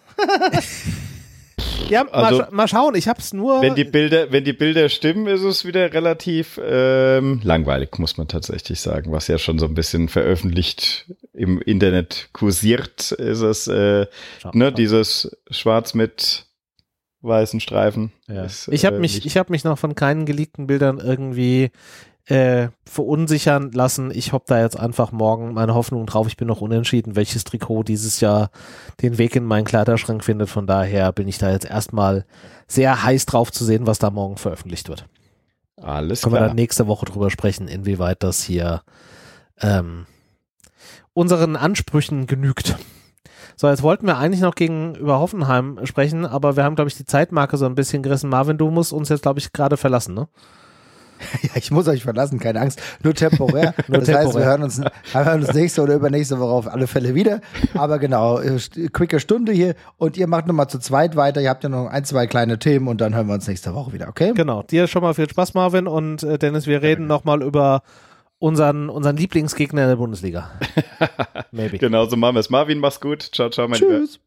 Ja, Also, mal, scha mal schauen, ich hab's nur... Wenn die Bilder, wenn die Bilder stimmen, ist es wieder relativ ähm, langweilig, muss man tatsächlich sagen. Was ja schon so ein bisschen veröffentlicht im Internet kursiert, ist es äh, Schau, ne, schau. dieses Schwarz mit weißen Streifen. Ja. Ist, Ich habe äh, mich, nicht- ich habe mich noch von keinen geleakten Bildern irgendwie äh, verunsichern lassen. Ich hab da jetzt einfach morgen meine Hoffnung drauf. Ich bin noch unentschieden, welches Trikot dieses Jahr den Weg in meinen Kleiderschrank findet. Von daher bin ich da jetzt erstmal sehr heiß drauf zu sehen, was da morgen veröffentlicht wird. Alles Können wir klar. dann nächste Woche drüber sprechen, inwieweit das hier ähm, unseren Ansprüchen genügt. So, jetzt wollten wir eigentlich noch gegenüber Hoffenheim sprechen, aber wir haben, glaube ich, die Zeitmarke so ein bisschen gerissen. Marvin, du musst uns jetzt, glaube ich, gerade verlassen, ne? Ja, ich muss euch verlassen, keine Angst. Nur temporär. Nur das temporär. heißt, wir hören uns, wir hören uns nächste oder übernächste Woche auf alle Fälle wieder. Aber genau, quicke Stunde hier und ihr macht nochmal zu zweit weiter. Ihr habt ja noch ein, zwei kleine Themen und dann hören wir uns nächste Woche wieder, okay? Genau. Dir schon mal viel Spaß, Marvin. Und äh, Dennis, wir reden nochmal über unseren, unseren Lieblingsgegner in der Bundesliga. Maybe. Genau, so machen wir es. Marvin, mach's gut. Ciao, ciao, mein Lieber. Tschüss.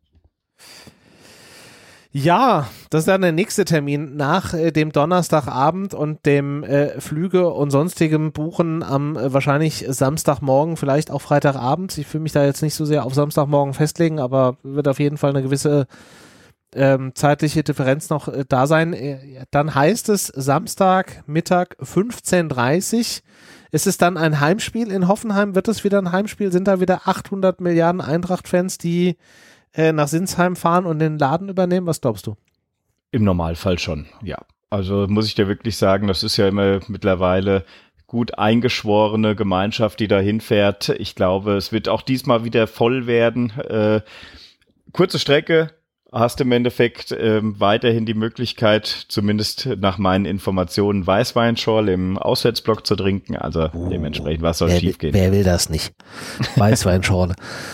Ja, das ist dann der nächste Termin nach äh, dem Donnerstagabend und dem äh, Flüge und sonstigem Buchen am äh, wahrscheinlich Samstagmorgen, vielleicht auch Freitagabend. Ich will mich da jetzt nicht so sehr auf Samstagmorgen festlegen, aber wird auf jeden Fall eine gewisse ähm, zeitliche Differenz noch äh, da sein. Äh, dann heißt es Samstag Mittag fünfzehn Uhr dreißig. Ist es dann ein Heimspiel in Hoffenheim? Wird es wieder ein Heimspiel? Sind da wieder achthundert Milliarden Eintracht-Fans, die nach Sinsheim fahren und den Laden übernehmen? Was glaubst du? Im Normalfall schon, ja. Also muss ich dir wirklich sagen, das ist ja immer mittlerweile gut eingeschworene Gemeinschaft, die da hinfährt. Ich glaube, es wird auch diesmal wieder voll werden. Äh, kurze Strecke, hast im Endeffekt äh, weiterhin die Möglichkeit, zumindest nach meinen Informationen, Weißweinschorle im Auswärtsblock zu trinken. Also oh, dementsprechend, was soll schief gehen? Wer will das nicht? Weißweinschorle.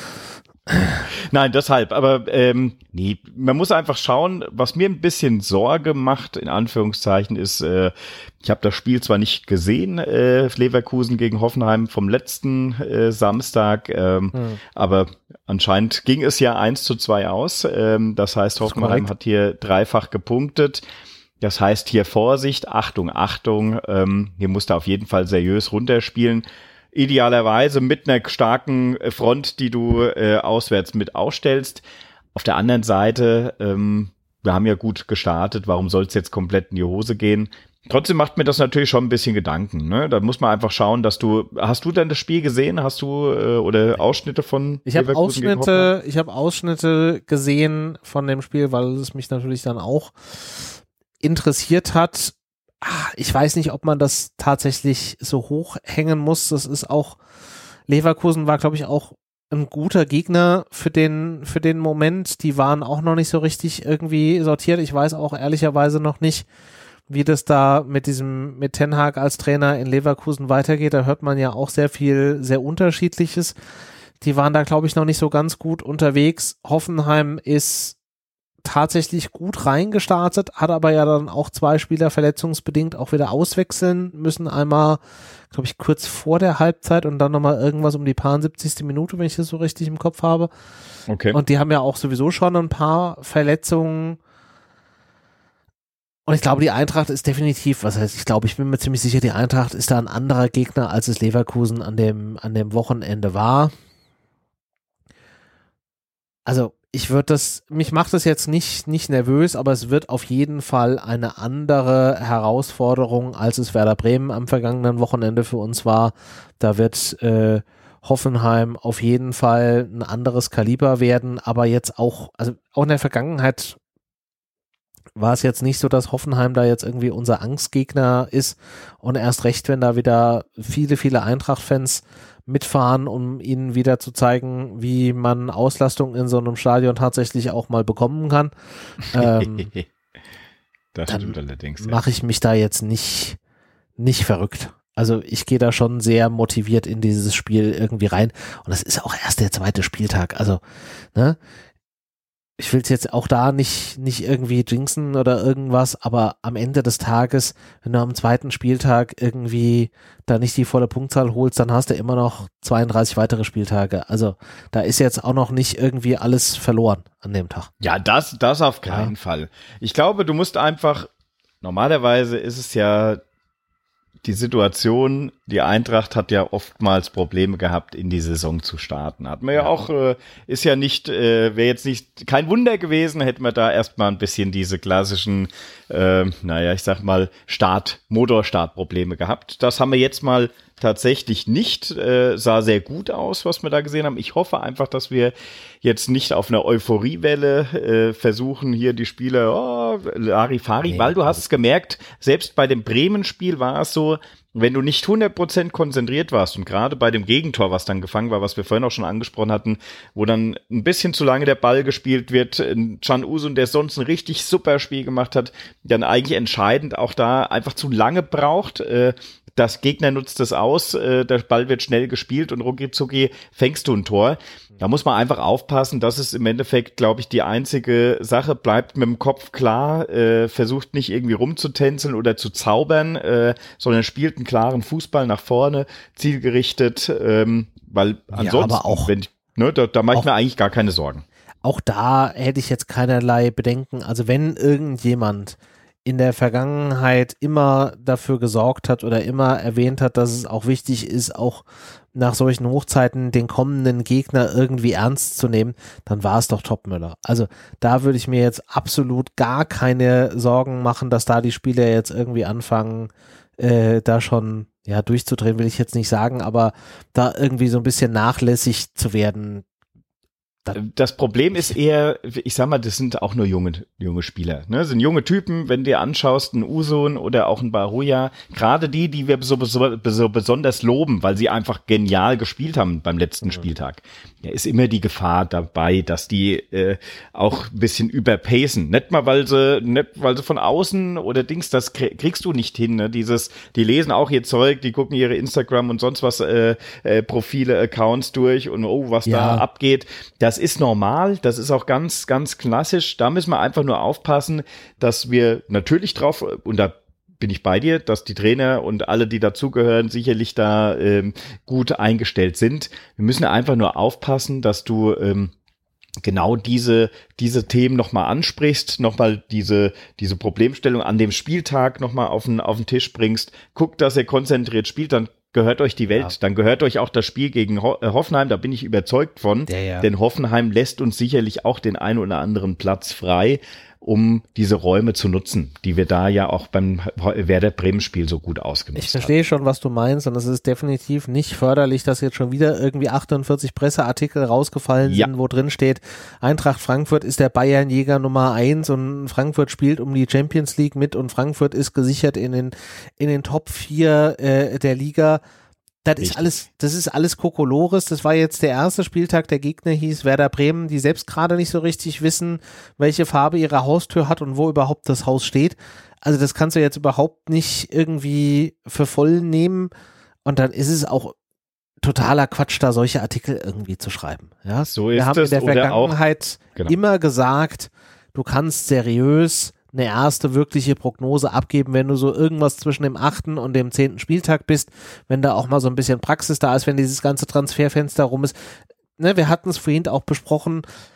Nein, deshalb, aber ähm, nee, man muss einfach schauen, was mir ein bisschen Sorge macht, in Anführungszeichen, ist, äh, ich habe das Spiel zwar nicht gesehen, äh, Leverkusen gegen Hoffenheim vom letzten äh, Samstag, ähm, hm. aber anscheinend ging es ja eins zu zwei aus, ähm, das heißt, Hoffenheim hat hier dreifach gepunktet. Das heißt hier Vorsicht, Achtung, Achtung, ähm, hier musst du auf jeden Fall seriös runterspielen. Idealerweise mit einer starken Front, die du äh, auswärts mit aufstellst. Auf der anderen Seite, ähm, wir haben ja gut gestartet, warum soll es jetzt komplett in die Hose gehen? Trotzdem macht mir das natürlich schon ein bisschen Gedanken. Ne? Da muss man einfach schauen, dass du, hast du denn das Spiel gesehen? Hast du äh, oder Ausschnitte von Ich habe Ausschnitte, ich habe Ausschnitte gesehen von dem Spiel, weil es mich natürlich dann auch interessiert hat. Ich weiß nicht, ob man das tatsächlich so hoch hängen muss. Das ist auch, Leverkusen war, glaube ich, auch ein guter Gegner für den, für den Moment. Die waren auch noch nicht so richtig irgendwie sortiert. Ich weiß auch ehrlicherweise noch nicht, wie das da mit diesem, mit Ten Hag als Trainer in Leverkusen weitergeht. Da hört man ja auch sehr viel, sehr Unterschiedliches. Die waren da, glaube ich, noch nicht so ganz gut unterwegs. Hoffenheim ist tatsächlich gut reingestartet, hat aber ja dann auch zwei Spieler verletzungsbedingt auch wieder auswechseln müssen. Einmal, glaube ich, kurz vor der Halbzeit und dann nochmal irgendwas um die paar siebzigste Minute, wenn ich das so richtig im Kopf habe. Okay. Und die haben ja auch sowieso schon ein paar Verletzungen. Und ich glaube, die Eintracht ist definitiv, was heißt, ich glaube, ich bin mir ziemlich sicher, die Eintracht ist da ein anderer Gegner, als es Leverkusen an dem, an dem Wochenende war. Also, ich würde das, mich macht das jetzt nicht, nicht nervös, aber es wird auf jeden Fall eine andere Herausforderung, als es Werder Bremen am vergangenen Wochenende für uns war. Da wird äh, Hoffenheim auf jeden Fall ein anderes Kaliber werden, aber jetzt auch, also auch in der Vergangenheit war es jetzt nicht so, dass Hoffenheim da jetzt irgendwie unser Angstgegner ist und erst recht, wenn da wieder viele, viele Eintracht-Fans mitfahren, um ihnen wieder zu zeigen, wie man Auslastung in so einem Stadion tatsächlich auch mal bekommen kann. Ähm, das dann stimmt allerdings. Mache ich mich da jetzt nicht, nicht verrückt. Also ich gehe da schon sehr motiviert in dieses Spiel irgendwie rein. Und das ist auch erst der zweite Spieltag. Also, ne? Ich will es jetzt auch da nicht, nicht irgendwie jinxen oder irgendwas, aber am Ende des Tages, wenn du am zweiten Spieltag irgendwie da nicht die volle Punktzahl holst, dann hast du immer noch zweiunddreißig weitere Spieltage. Also da ist jetzt auch noch nicht irgendwie alles verloren an dem Tag. Ja, das, das auf keinen ja. Fall. Ich glaube, du musst einfach, normalerweise ist es ja die Situation, die Eintracht hat ja oftmals Probleme gehabt, in die Saison zu starten. Hat man ja, ja auch, äh, ist ja nicht, äh, wäre jetzt nicht, kein Wunder gewesen, hätten wir da erstmal ein bisschen diese klassischen, äh, naja, ich sag mal, Start, Motorstartprobleme gehabt. Das haben wir jetzt mal tatsächlich nicht, äh, sah sehr gut aus, was wir da gesehen haben. Ich hoffe einfach, dass wir jetzt nicht auf einer Euphoriewelle äh, versuchen, hier die Spieler, oh, Larifari, nee, weil du hast es gemerkt, selbst bei dem Bremen-Spiel war es so, wenn du nicht hundert Prozent konzentriert warst und gerade bei dem Gegentor, was dann gefangen war, was wir vorhin auch schon angesprochen hatten, wo dann ein bisschen zu lange der Ball gespielt wird, Can Uzun, der sonst ein richtig super Spiel gemacht hat, dann eigentlich entscheidend auch da einfach zu lange braucht, das Gegner nutzt es aus, der Ball wird schnell gespielt und rucki-zucki fängst du ein Tor. Da muss man einfach aufpassen, das ist im Endeffekt, glaube ich, die einzige Sache, bleibt mit dem Kopf klar, äh, versucht nicht irgendwie rumzutänzeln oder zu zaubern, äh, sondern spielt einen klaren Fußball nach vorne, zielgerichtet, ähm, weil ansonsten, ja, aber auch, wenn ich, ne, da, da mache ich mir eigentlich gar keine Sorgen. Auch da hätte ich jetzt keinerlei Bedenken, also wenn irgendjemand in der Vergangenheit immer dafür gesorgt hat oder immer erwähnt hat, dass es auch wichtig ist, auch nach solchen Hochzeiten den kommenden Gegner irgendwie ernst zu nehmen, dann war es doch Topmöller. Also da würde ich mir jetzt absolut gar keine Sorgen machen, dass da die Spieler jetzt irgendwie anfangen, äh, da schon ja durchzudrehen, will ich jetzt nicht sagen, aber da irgendwie so ein bisschen nachlässig zu werden. Das Problem ist eher, ich sag mal, das sind auch nur junge, junge Spieler, ne? Das sind junge Typen, wenn du dir anschaust, ein Uzun oder auch ein Baruja, gerade die, die wir so, so, so besonders loben, weil sie einfach genial gespielt haben beim letzten mhm. Spieltag. Da ist immer die Gefahr dabei, dass die äh, auch ein bisschen überpacen. Nicht mal, weil sie, nicht, weil sie von außen oder Dings, das kriegst du nicht hin, ne? Dieses, die lesen auch ihr Zeug, die gucken ihre Instagram und sonst was äh, äh, Profile, Accounts durch und oh, was ja. da abgeht. Das ist normal, das ist auch ganz, ganz klassisch. Da müssen wir einfach nur aufpassen, dass wir natürlich drauf, und da bin ich bei dir, dass die Trainer und alle, die dazugehören, sicherlich da ähm, gut eingestellt sind. Wir müssen einfach nur aufpassen, dass du ähm, genau diese diese Themen nochmal ansprichst, nochmal diese diese Problemstellung an dem Spieltag nochmal auf den auf den Tisch bringst. Guckt, dass ihr konzentriert spielt, dann gehört euch die Welt, ja. dann gehört euch auch das Spiel gegen Ho- Hoffenheim, da bin ich überzeugt von, ja, ja. denn Hoffenheim lässt uns sicherlich auch den einen oder anderen Platz frei, um diese Räume zu nutzen, die wir da ja auch beim Werder Bremen-Spiel so gut ausgenutzt haben. Ich verstehe haben. schon, was du meinst, und es ist definitiv nicht förderlich, dass jetzt schon wieder irgendwie achtundvierzig Presseartikel rausgefallen ja. sind, wo drin steht, Eintracht Frankfurt ist der Bayernjäger Nummer eins und Frankfurt spielt um die Champions League mit und Frankfurt ist gesichert in den, in den Top vier äh, der Liga. Das ist alles, das ist alles Kokolores. Das war jetzt der erste Spieltag. Der Gegner hieß Werder Bremen, die selbst gerade nicht so richtig wissen, welche Farbe ihre Haustür hat und wo überhaupt das Haus steht. Also das kannst du jetzt überhaupt nicht irgendwie für voll nehmen. Und dann ist es auch totaler Quatsch, da solche Artikel irgendwie zu schreiben. Ja, so ist wir haben es, in der Vergangenheit auch, genau. immer gesagt, du kannst seriös eine erste wirkliche Prognose abgeben, wenn du so irgendwas zwischen dem achten und dem zehnten Spieltag bist, wenn da auch mal so ein bisschen Praxis da ist, wenn dieses ganze Transferfenster rum ist. Ne, wir hatten es vorhin auch besprochen,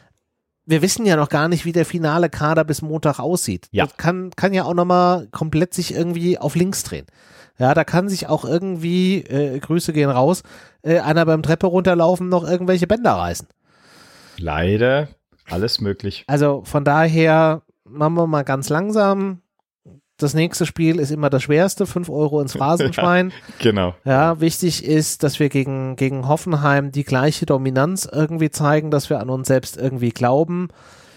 wir wissen ja noch gar nicht, wie der finale Kader bis Montag aussieht. Ja. Das kann, kann ja auch nochmal komplett sich irgendwie auf links drehen. Ja, da kann sich auch irgendwie, äh, Grüße gehen raus, äh, einer beim Treppe runterlaufen noch irgendwelche Bänder reißen. Leider, alles möglich. Also von daher machen wir mal ganz langsam. Das nächste Spiel ist immer das schwerste, fünf Euro ins Phrasenschwein. Ja, genau. Ja, wichtig ist, dass wir gegen, gegen Hoffenheim die gleiche Dominanz irgendwie zeigen, dass wir an uns selbst irgendwie glauben.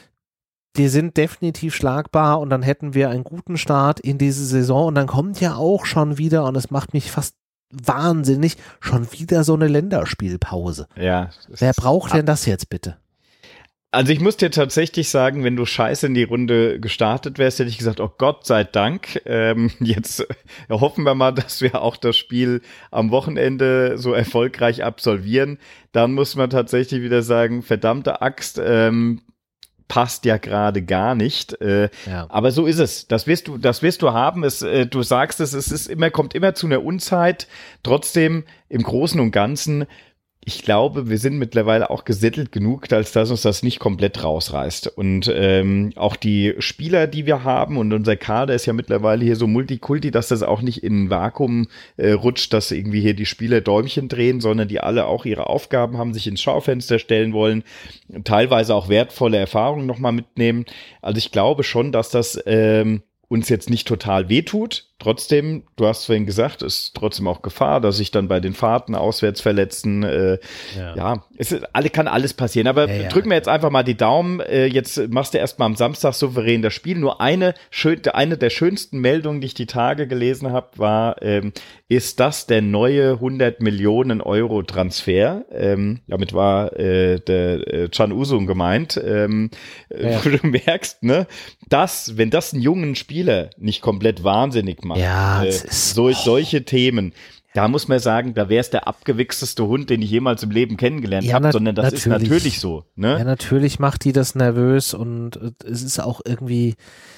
Die sind definitiv schlagbar und dann hätten wir einen guten Start in diese Saison und dann kommt ja auch schon wieder, und es macht mich fast wahnsinnig, schon wieder so eine Länderspielpause. Ja. Wer braucht denn das jetzt bitte? Also ich muss dir tatsächlich sagen, wenn du scheiße in die Runde gestartet wärst, hätte ich gesagt, oh Gott sei Dank, ähm, jetzt hoffen wir mal, dass wir auch das Spiel am Wochenende so erfolgreich absolvieren. Dann muss man tatsächlich wieder sagen, verdammte Axt, ähm, passt ja gerade gar nicht. Äh, ja. Aber so ist es. Das wirst du, das wirst du haben. Es, äh, du sagst es, es ist immer, kommt immer zu einer Unzeit. Trotzdem im Großen und Ganzen, ich glaube, wir sind mittlerweile auch gesettelt genug, als dass uns das nicht komplett rausreißt. Und ähm, auch die Spieler, die wir haben, und unser Kader ist ja mittlerweile hier so Multikulti, dass das auch nicht in ein Vakuum äh, rutscht, dass irgendwie hier die Spieler Däumchen drehen, sondern die alle auch ihre Aufgaben haben, sich ins Schaufenster stellen wollen, teilweise auch wertvolle Erfahrungen nochmal mitnehmen. Also ich glaube schon, dass das ähm, uns jetzt nicht total wehtut, trotzdem, du hast vorhin gesagt, ist trotzdem auch Gefahr, dass sich dann bei den Fahrten auswärts verletzen. Äh, ja. ja, es ist, alle, kann alles passieren. Aber ja, ja. drücken wir jetzt einfach mal die Daumen. Äh, jetzt machst du erstmal am Samstag souverän das Spiel. Nur eine, schön, eine der schönsten Meldungen, die ich die Tage gelesen habe, war, ähm, ist das der neue hundert Millionen Euro Transfer? Ähm, damit war äh, der äh, Can Usung gemeint. Ähm, ja. Wo du merkst, ne, dass, wenn das einen jungen Spieler nicht komplett wahnsinnig macht, ja, äh, ist, so, solche Themen, da muss man sagen, da wäre es der abgewichsteste Hund, den ich jemals im Leben kennengelernt ja, habe, sondern das natürlich. ist natürlich so. Ne? Ja, natürlich macht die das nervös und es ist auch irgendwie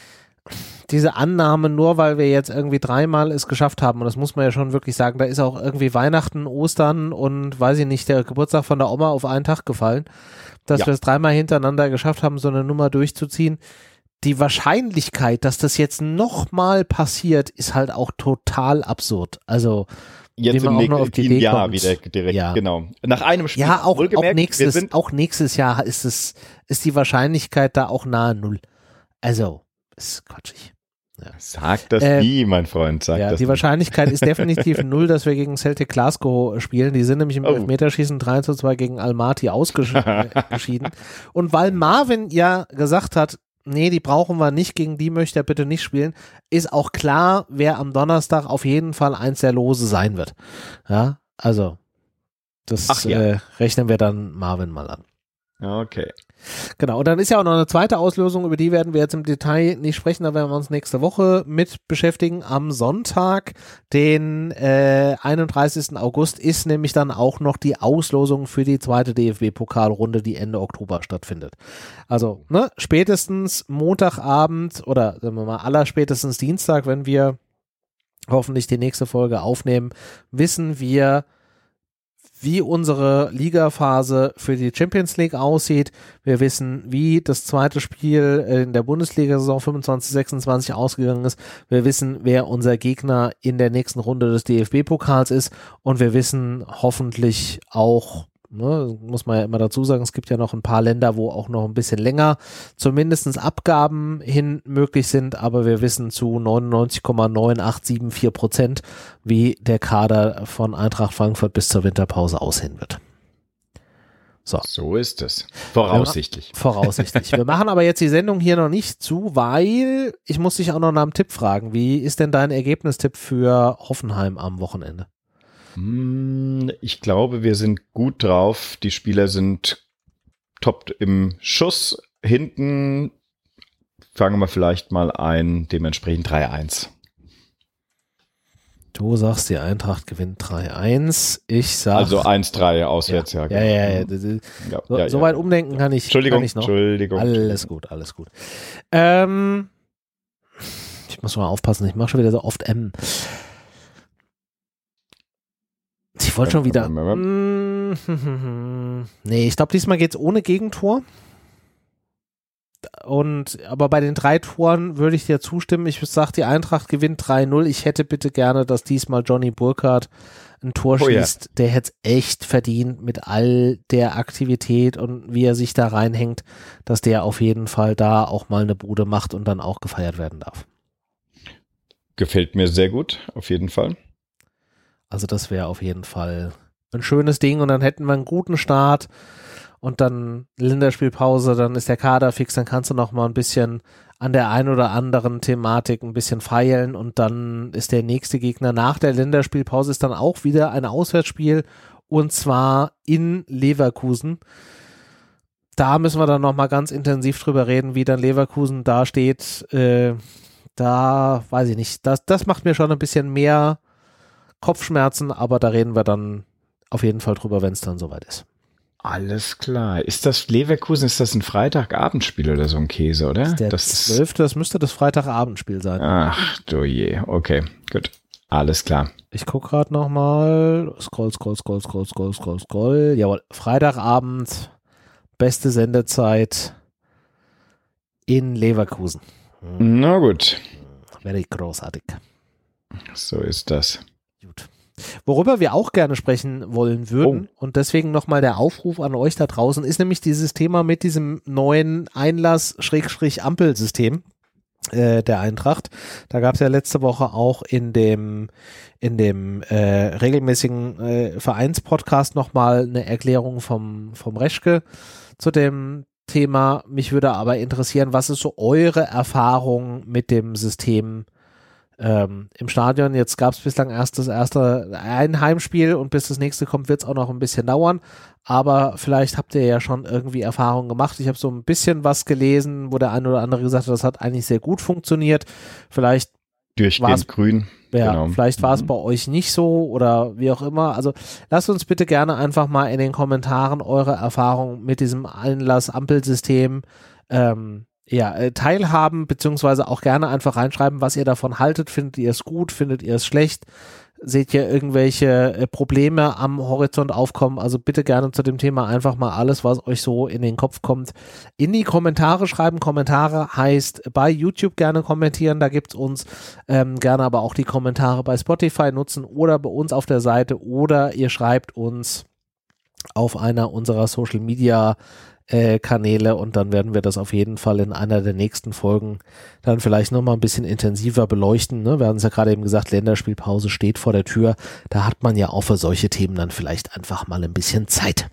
diese Annahme, nur weil wir jetzt irgendwie dreimal es geschafft haben, und das muss man ja schon wirklich sagen, da ist auch irgendwie Weihnachten, Ostern und weiß ich nicht, der Geburtstag von der Oma auf einen Tag gefallen, dass Ja. wir es dreimal hintereinander geschafft haben, so eine Nummer durchzuziehen. Die Wahrscheinlichkeit, dass das jetzt nochmal passiert, ist halt auch total absurd. Also Jetzt wie man im auch noch auf die nächsten Idee Jahr kommt. wieder direkt, Ja. genau. Nach einem Spiel. Ja, auch, auch, wohlgemerkt, wir nächstes, sind, auch nächstes Jahr ist es, ist die Wahrscheinlichkeit da auch nahe Null. Also, ist quatschig. Ja. Sag das Äh, nie, mein Freund, sag Ja, das die nie. Wahrscheinlichkeit ist definitiv null, dass wir gegen Celtic Glasgow spielen. Die sind nämlich im Oh. Elfmeterschießen drei zu zwei gegen Almaty ausgeschieden. Und weil Marvin ja gesagt hat, nee, die brauchen wir nicht, gegen die möchte er bitte nicht spielen, ist auch klar, wer am Donnerstag auf jeden Fall eins der Lose sein wird. Ja, also das Ach ja. äh, rechnen wir dann Marvin mal an. Okay. Genau, und dann ist ja auch noch eine zweite Auslösung, über die werden wir jetzt im Detail nicht sprechen, da werden wir uns nächste Woche mit beschäftigen. Am Sonntag, den äh, einunddreißigsten August, ist nämlich dann auch noch die Auslosung für die zweite D F B-Pokalrunde, die Ende Oktober stattfindet. Also, ne, spätestens Montagabend oder sagen wir mal allerspätestens Dienstag, wenn wir hoffentlich die nächste Folge aufnehmen, wissen wir, wie unsere Ligaphase für die Champions League aussieht. Wir wissen, wie das zweite Spiel in der Bundesliga-Saison fünfundzwanzig sechsundzwanzig ausgegangen ist. Wir wissen, wer unser Gegner in der nächsten Runde des D F B-Pokals ist. Und wir wissen hoffentlich auch, ne, muss man ja immer dazu sagen, es gibt ja noch ein paar Länder, wo auch noch ein bisschen länger zumindest Abgaben hin möglich sind, aber wir wissen zu neunundneunzig Komma neun acht sieben vier Prozent, wie der Kader von Eintracht Frankfurt bis zur Winterpause aussehen wird. So. So ist es. Voraussichtlich. Voraussichtlich. Wir machen aber jetzt die Sendung hier noch nicht zu, weil ich muss dich auch noch nach einem Tipp fragen. Wie ist denn dein Ergebnistipp für Hoffenheim am Wochenende? Ich glaube, wir sind gut drauf. Die Spieler sind top im Schuss. Hinten fangen wir vielleicht mal ein, dementsprechend drei eins. Du sagst, die Eintracht gewinnt drei eins. Ich sag... Also eins drei auswärts, ja. Ja, ja, ja. ja. ja, So, ja, so ja. weit umdenken kann ich, Entschuldigung, kann ich noch. Entschuldigung. Alles gut, alles gut. Ähm, ich muss mal aufpassen, ich mache schon wieder so oft M. Ich wollte schon wieder. Nee, ich glaube, diesmal geht's ohne Gegentor. Und aber bei den drei Toren würde ich dir zustimmen. Ich sage, die Eintracht gewinnt drei null. Ich hätte bitte gerne, dass diesmal Johnny Burkhardt ein Tor Oh ja. schießt. Der hätte es echt verdient mit all der Aktivität und wie er sich da reinhängt, dass der auf jeden Fall da auch mal eine Bude macht und dann auch gefeiert werden darf. Gefällt mir sehr gut, auf jeden Fall. Also das wäre auf jeden Fall ein schönes Ding und dann hätten wir einen guten Start und dann Länderspielpause, dann ist der Kader fix, dann kannst du noch mal ein bisschen an der ein oder anderen Thematik ein bisschen feilen und dann ist der nächste Gegner nach der Länderspielpause ist dann auch wieder ein Auswärtsspiel und zwar in Leverkusen. Da müssen wir dann noch mal ganz intensiv drüber reden, wie dann Leverkusen da steht. Äh, da weiß ich nicht, das, das macht mir schon ein bisschen mehr Kopfschmerzen, aber da reden wir dann auf jeden Fall drüber, wenn es dann soweit ist. Alles klar. Ist das Leverkusen, ist das ein Freitagabendspiel oder so ein Käse, oder? Das, ist der das zwölfte, das müsste das Freitagabendspiel sein. Ach du je, okay, gut. Alles klar. Ich gucke gerade nochmal. Scroll, scroll, scroll, scroll, scroll, scroll, scroll. Jawohl, Freitagabend, beste Sendezeit in Leverkusen. Hm. Na gut. Very großartig. So ist das. Gut. Worüber wir auch gerne sprechen wollen würden oh. und deswegen nochmal der Aufruf an euch da draußen, ist nämlich dieses Thema mit diesem neuen Einlass-Ampelsystem. äh, der Eintracht. Da gab es ja letzte Woche auch in dem in dem äh, regelmäßigen äh, Vereinspodcast nochmal eine Erklärung vom, vom Reschke zu dem Thema. Mich würde aber interessieren, was ist so eure Erfahrung mit dem System ähm, im Stadion? Jetzt gab es bislang erst das erste ein Heimspiel und bis das nächste kommt, wird es auch noch ein bisschen dauern. Aber vielleicht habt ihr ja schon irgendwie Erfahrungen gemacht. Ich habe so ein bisschen was gelesen, wo der eine oder andere gesagt hat, das hat eigentlich sehr gut funktioniert. Vielleicht durchgehend grün. Ja, genau. Vielleicht war es mhm. bei euch nicht so oder wie auch immer. Also lasst uns bitte gerne einfach mal in den Kommentaren eure Erfahrungen mit diesem Einlass-Ampelsystem ähm, ja, äh, teilhaben, beziehungsweise auch gerne einfach reinschreiben, was ihr davon haltet. Findet ihr es gut? Findet ihr es schlecht? Seht ihr irgendwelche äh, Probleme am Horizont aufkommen? Also bitte gerne zu dem Thema einfach mal alles, was euch so in den Kopf kommt, in die Kommentare schreiben. Kommentare heißt bei YouTube gerne kommentieren, da gibt's uns ähm, gerne aber auch die Kommentare bei Spotify nutzen oder bei uns auf der Seite oder ihr schreibt uns auf einer unserer Social Media Äh, Kanäle und dann werden wir das auf jeden Fall in einer der nächsten Folgen dann vielleicht nochmal ein bisschen intensiver beleuchten. Ne? Wir haben es ja gerade eben gesagt, Länderspielpause steht vor der Tür. Da hat man ja auch für solche Themen dann vielleicht einfach mal ein bisschen Zeit.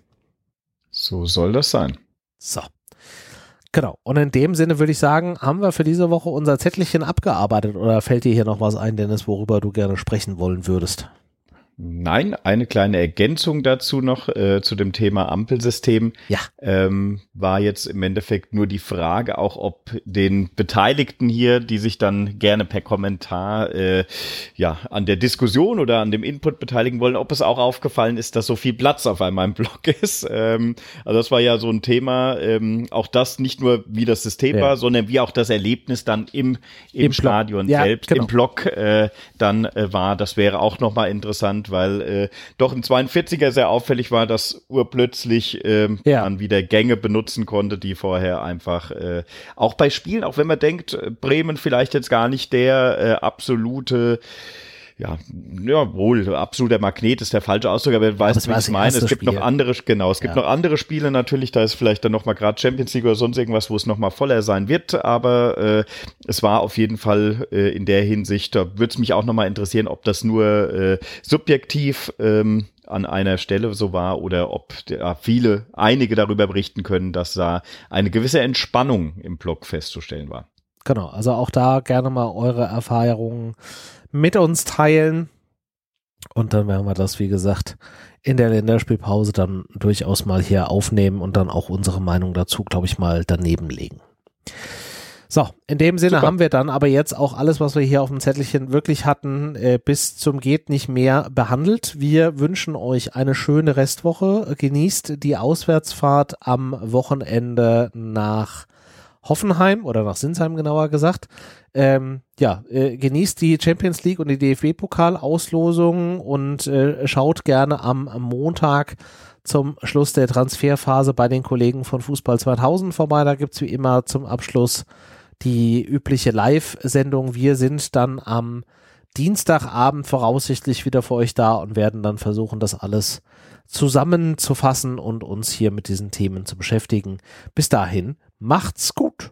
So soll das sein. So. Genau. Und in dem Sinne würde ich sagen, haben wir für diese Woche unser Zettelchen abgearbeitet oder fällt dir hier noch was ein, Dennis, worüber du gerne sprechen wollen würdest? Nein, eine kleine Ergänzung dazu noch äh, zu dem Thema Ampelsystem. Ja. Ähm, war jetzt im Endeffekt nur die Frage auch, ob den Beteiligten hier, die sich dann gerne per Kommentar äh, ja an der Diskussion oder an dem Input beteiligen wollen, ob es auch aufgefallen ist, dass so viel Platz auf einmal im Blog ist. Ähm, also das war ja so ein Thema, ähm, auch das nicht nur wie das System ja. war, sondern wie auch das Erlebnis dann im, im, Im Stadion ja, selbst, genau. im Blog äh, dann äh, war. Das wäre auch nochmal interessant, weil äh, doch ein zweiundvierziger sehr auffällig war, dass urplötzlich äh, ja. man wieder Gänge benutzen konnte, die vorher einfach äh, auch bei Spielen, auch wenn man denkt, Bremen vielleicht jetzt gar nicht der äh, absolute Ja, ja, wohl, absoluter Magnet ist der falsche Ausdruck, aber du weißt, wie ich es meine. Es gibt Spiel. noch andere, genau, es gibt ja. noch andere Spiele natürlich, da ist vielleicht dann nochmal gerade Champions League oder sonst irgendwas, wo es nochmal voller sein wird, aber äh, es war auf jeden Fall äh, in der Hinsicht, da würde es mich auch nochmal interessieren, ob das nur äh, subjektiv ähm, an einer Stelle so war oder ob ja, viele, einige darüber berichten können, dass da eine gewisse Entspannung im Blog festzustellen war. Genau, also auch da gerne mal eure Erfahrungen mit uns teilen und dann werden wir das, wie gesagt, in der Länderspielpause dann durchaus mal hier aufnehmen und dann auch unsere Meinung dazu, glaube ich, mal daneben legen. So, in dem Sinne Super. Haben wir dann aber jetzt auch alles, was wir hier auf dem Zettelchen wirklich hatten, äh, bis zum geht nicht mehr behandelt. Wir wünschen euch eine schöne Restwoche. Genießt die Auswärtsfahrt am Wochenende nach Hoffenheim oder nach Sinsheim genauer gesagt. Ähm, ja, äh, genießt die Champions League und die D F B-Pokal-Auslosung und äh, schaut gerne am, am Montag zum Schluss der Transferphase bei den Kollegen von Fußball zweitausend vorbei. Da gibt's wie immer zum Abschluss die übliche Live-Sendung. Wir sind dann am Dienstagabend voraussichtlich wieder für euch da und werden dann versuchen, das alles zusammenzufassen und uns hier mit diesen Themen zu beschäftigen. Bis dahin, macht's gut!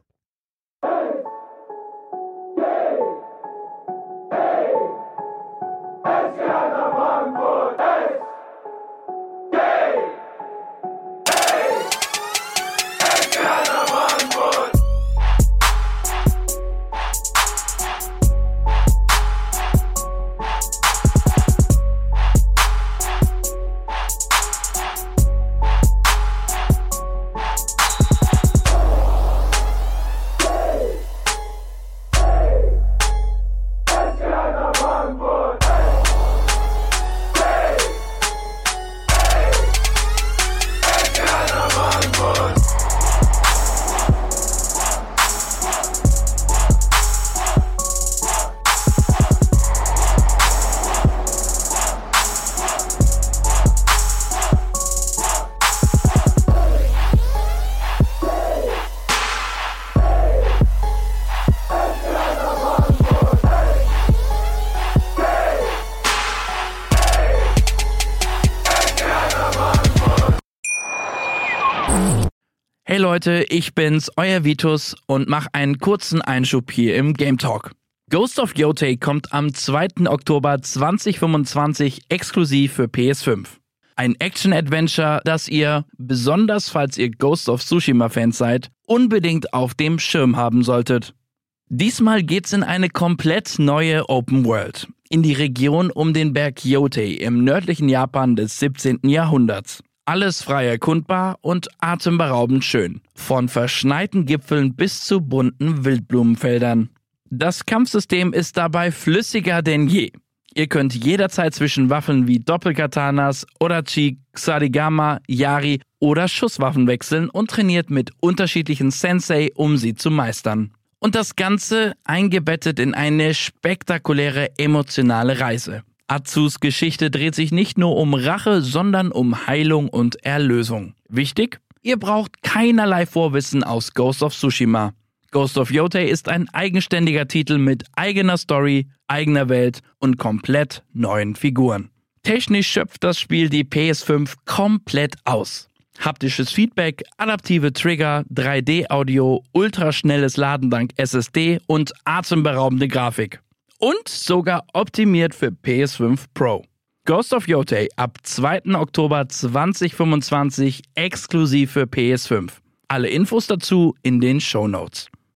Hey Leute, ich bin's, euer Vitus und mach einen kurzen Einschub hier im Game Talk. Ghost of Yotei kommt am zweiten Oktober zweitausendfünfundzwanzig exklusiv für P S fünf. Ein Action-Adventure, das ihr, besonders falls ihr Ghost of Tsushima-Fans seid, unbedingt auf dem Schirm haben solltet. Diesmal geht's in eine komplett neue Open World, in die Region um den Berg Yotei im nördlichen Japan des siebzehnten Jahrhunderts. Alles frei erkundbar und atemberaubend schön, von verschneiten Gipfeln bis zu bunten Wildblumenfeldern. Das Kampfsystem ist dabei flüssiger denn je. Ihr könnt jederzeit zwischen Waffen wie Doppelkatanas, Odachi, Ksarigama, Yari oder Schusswaffen wechseln und trainiert mit unterschiedlichen Sensei, um sie zu meistern. Und das Ganze eingebettet in eine spektakuläre emotionale Reise. Atsus Geschichte dreht sich nicht nur um Rache, sondern um Heilung und Erlösung. Wichtig? Ihr braucht keinerlei Vorwissen aus Ghost of Tsushima. Ghost of Yotei ist ein eigenständiger Titel mit eigener Story, eigener Welt und komplett neuen Figuren. Technisch schöpft das Spiel die P S fünf komplett aus. Haptisches Feedback, adaptive Trigger, drei D Audio, ultraschnelles Laden dank S S D und atemberaubende Grafik. Und sogar optimiert für P S fünf Pro. Ghost of Yotei ab zweiten Oktober zweitausendfünfundzwanzig exklusiv für P S fünf. Alle Infos dazu in den Shownotes.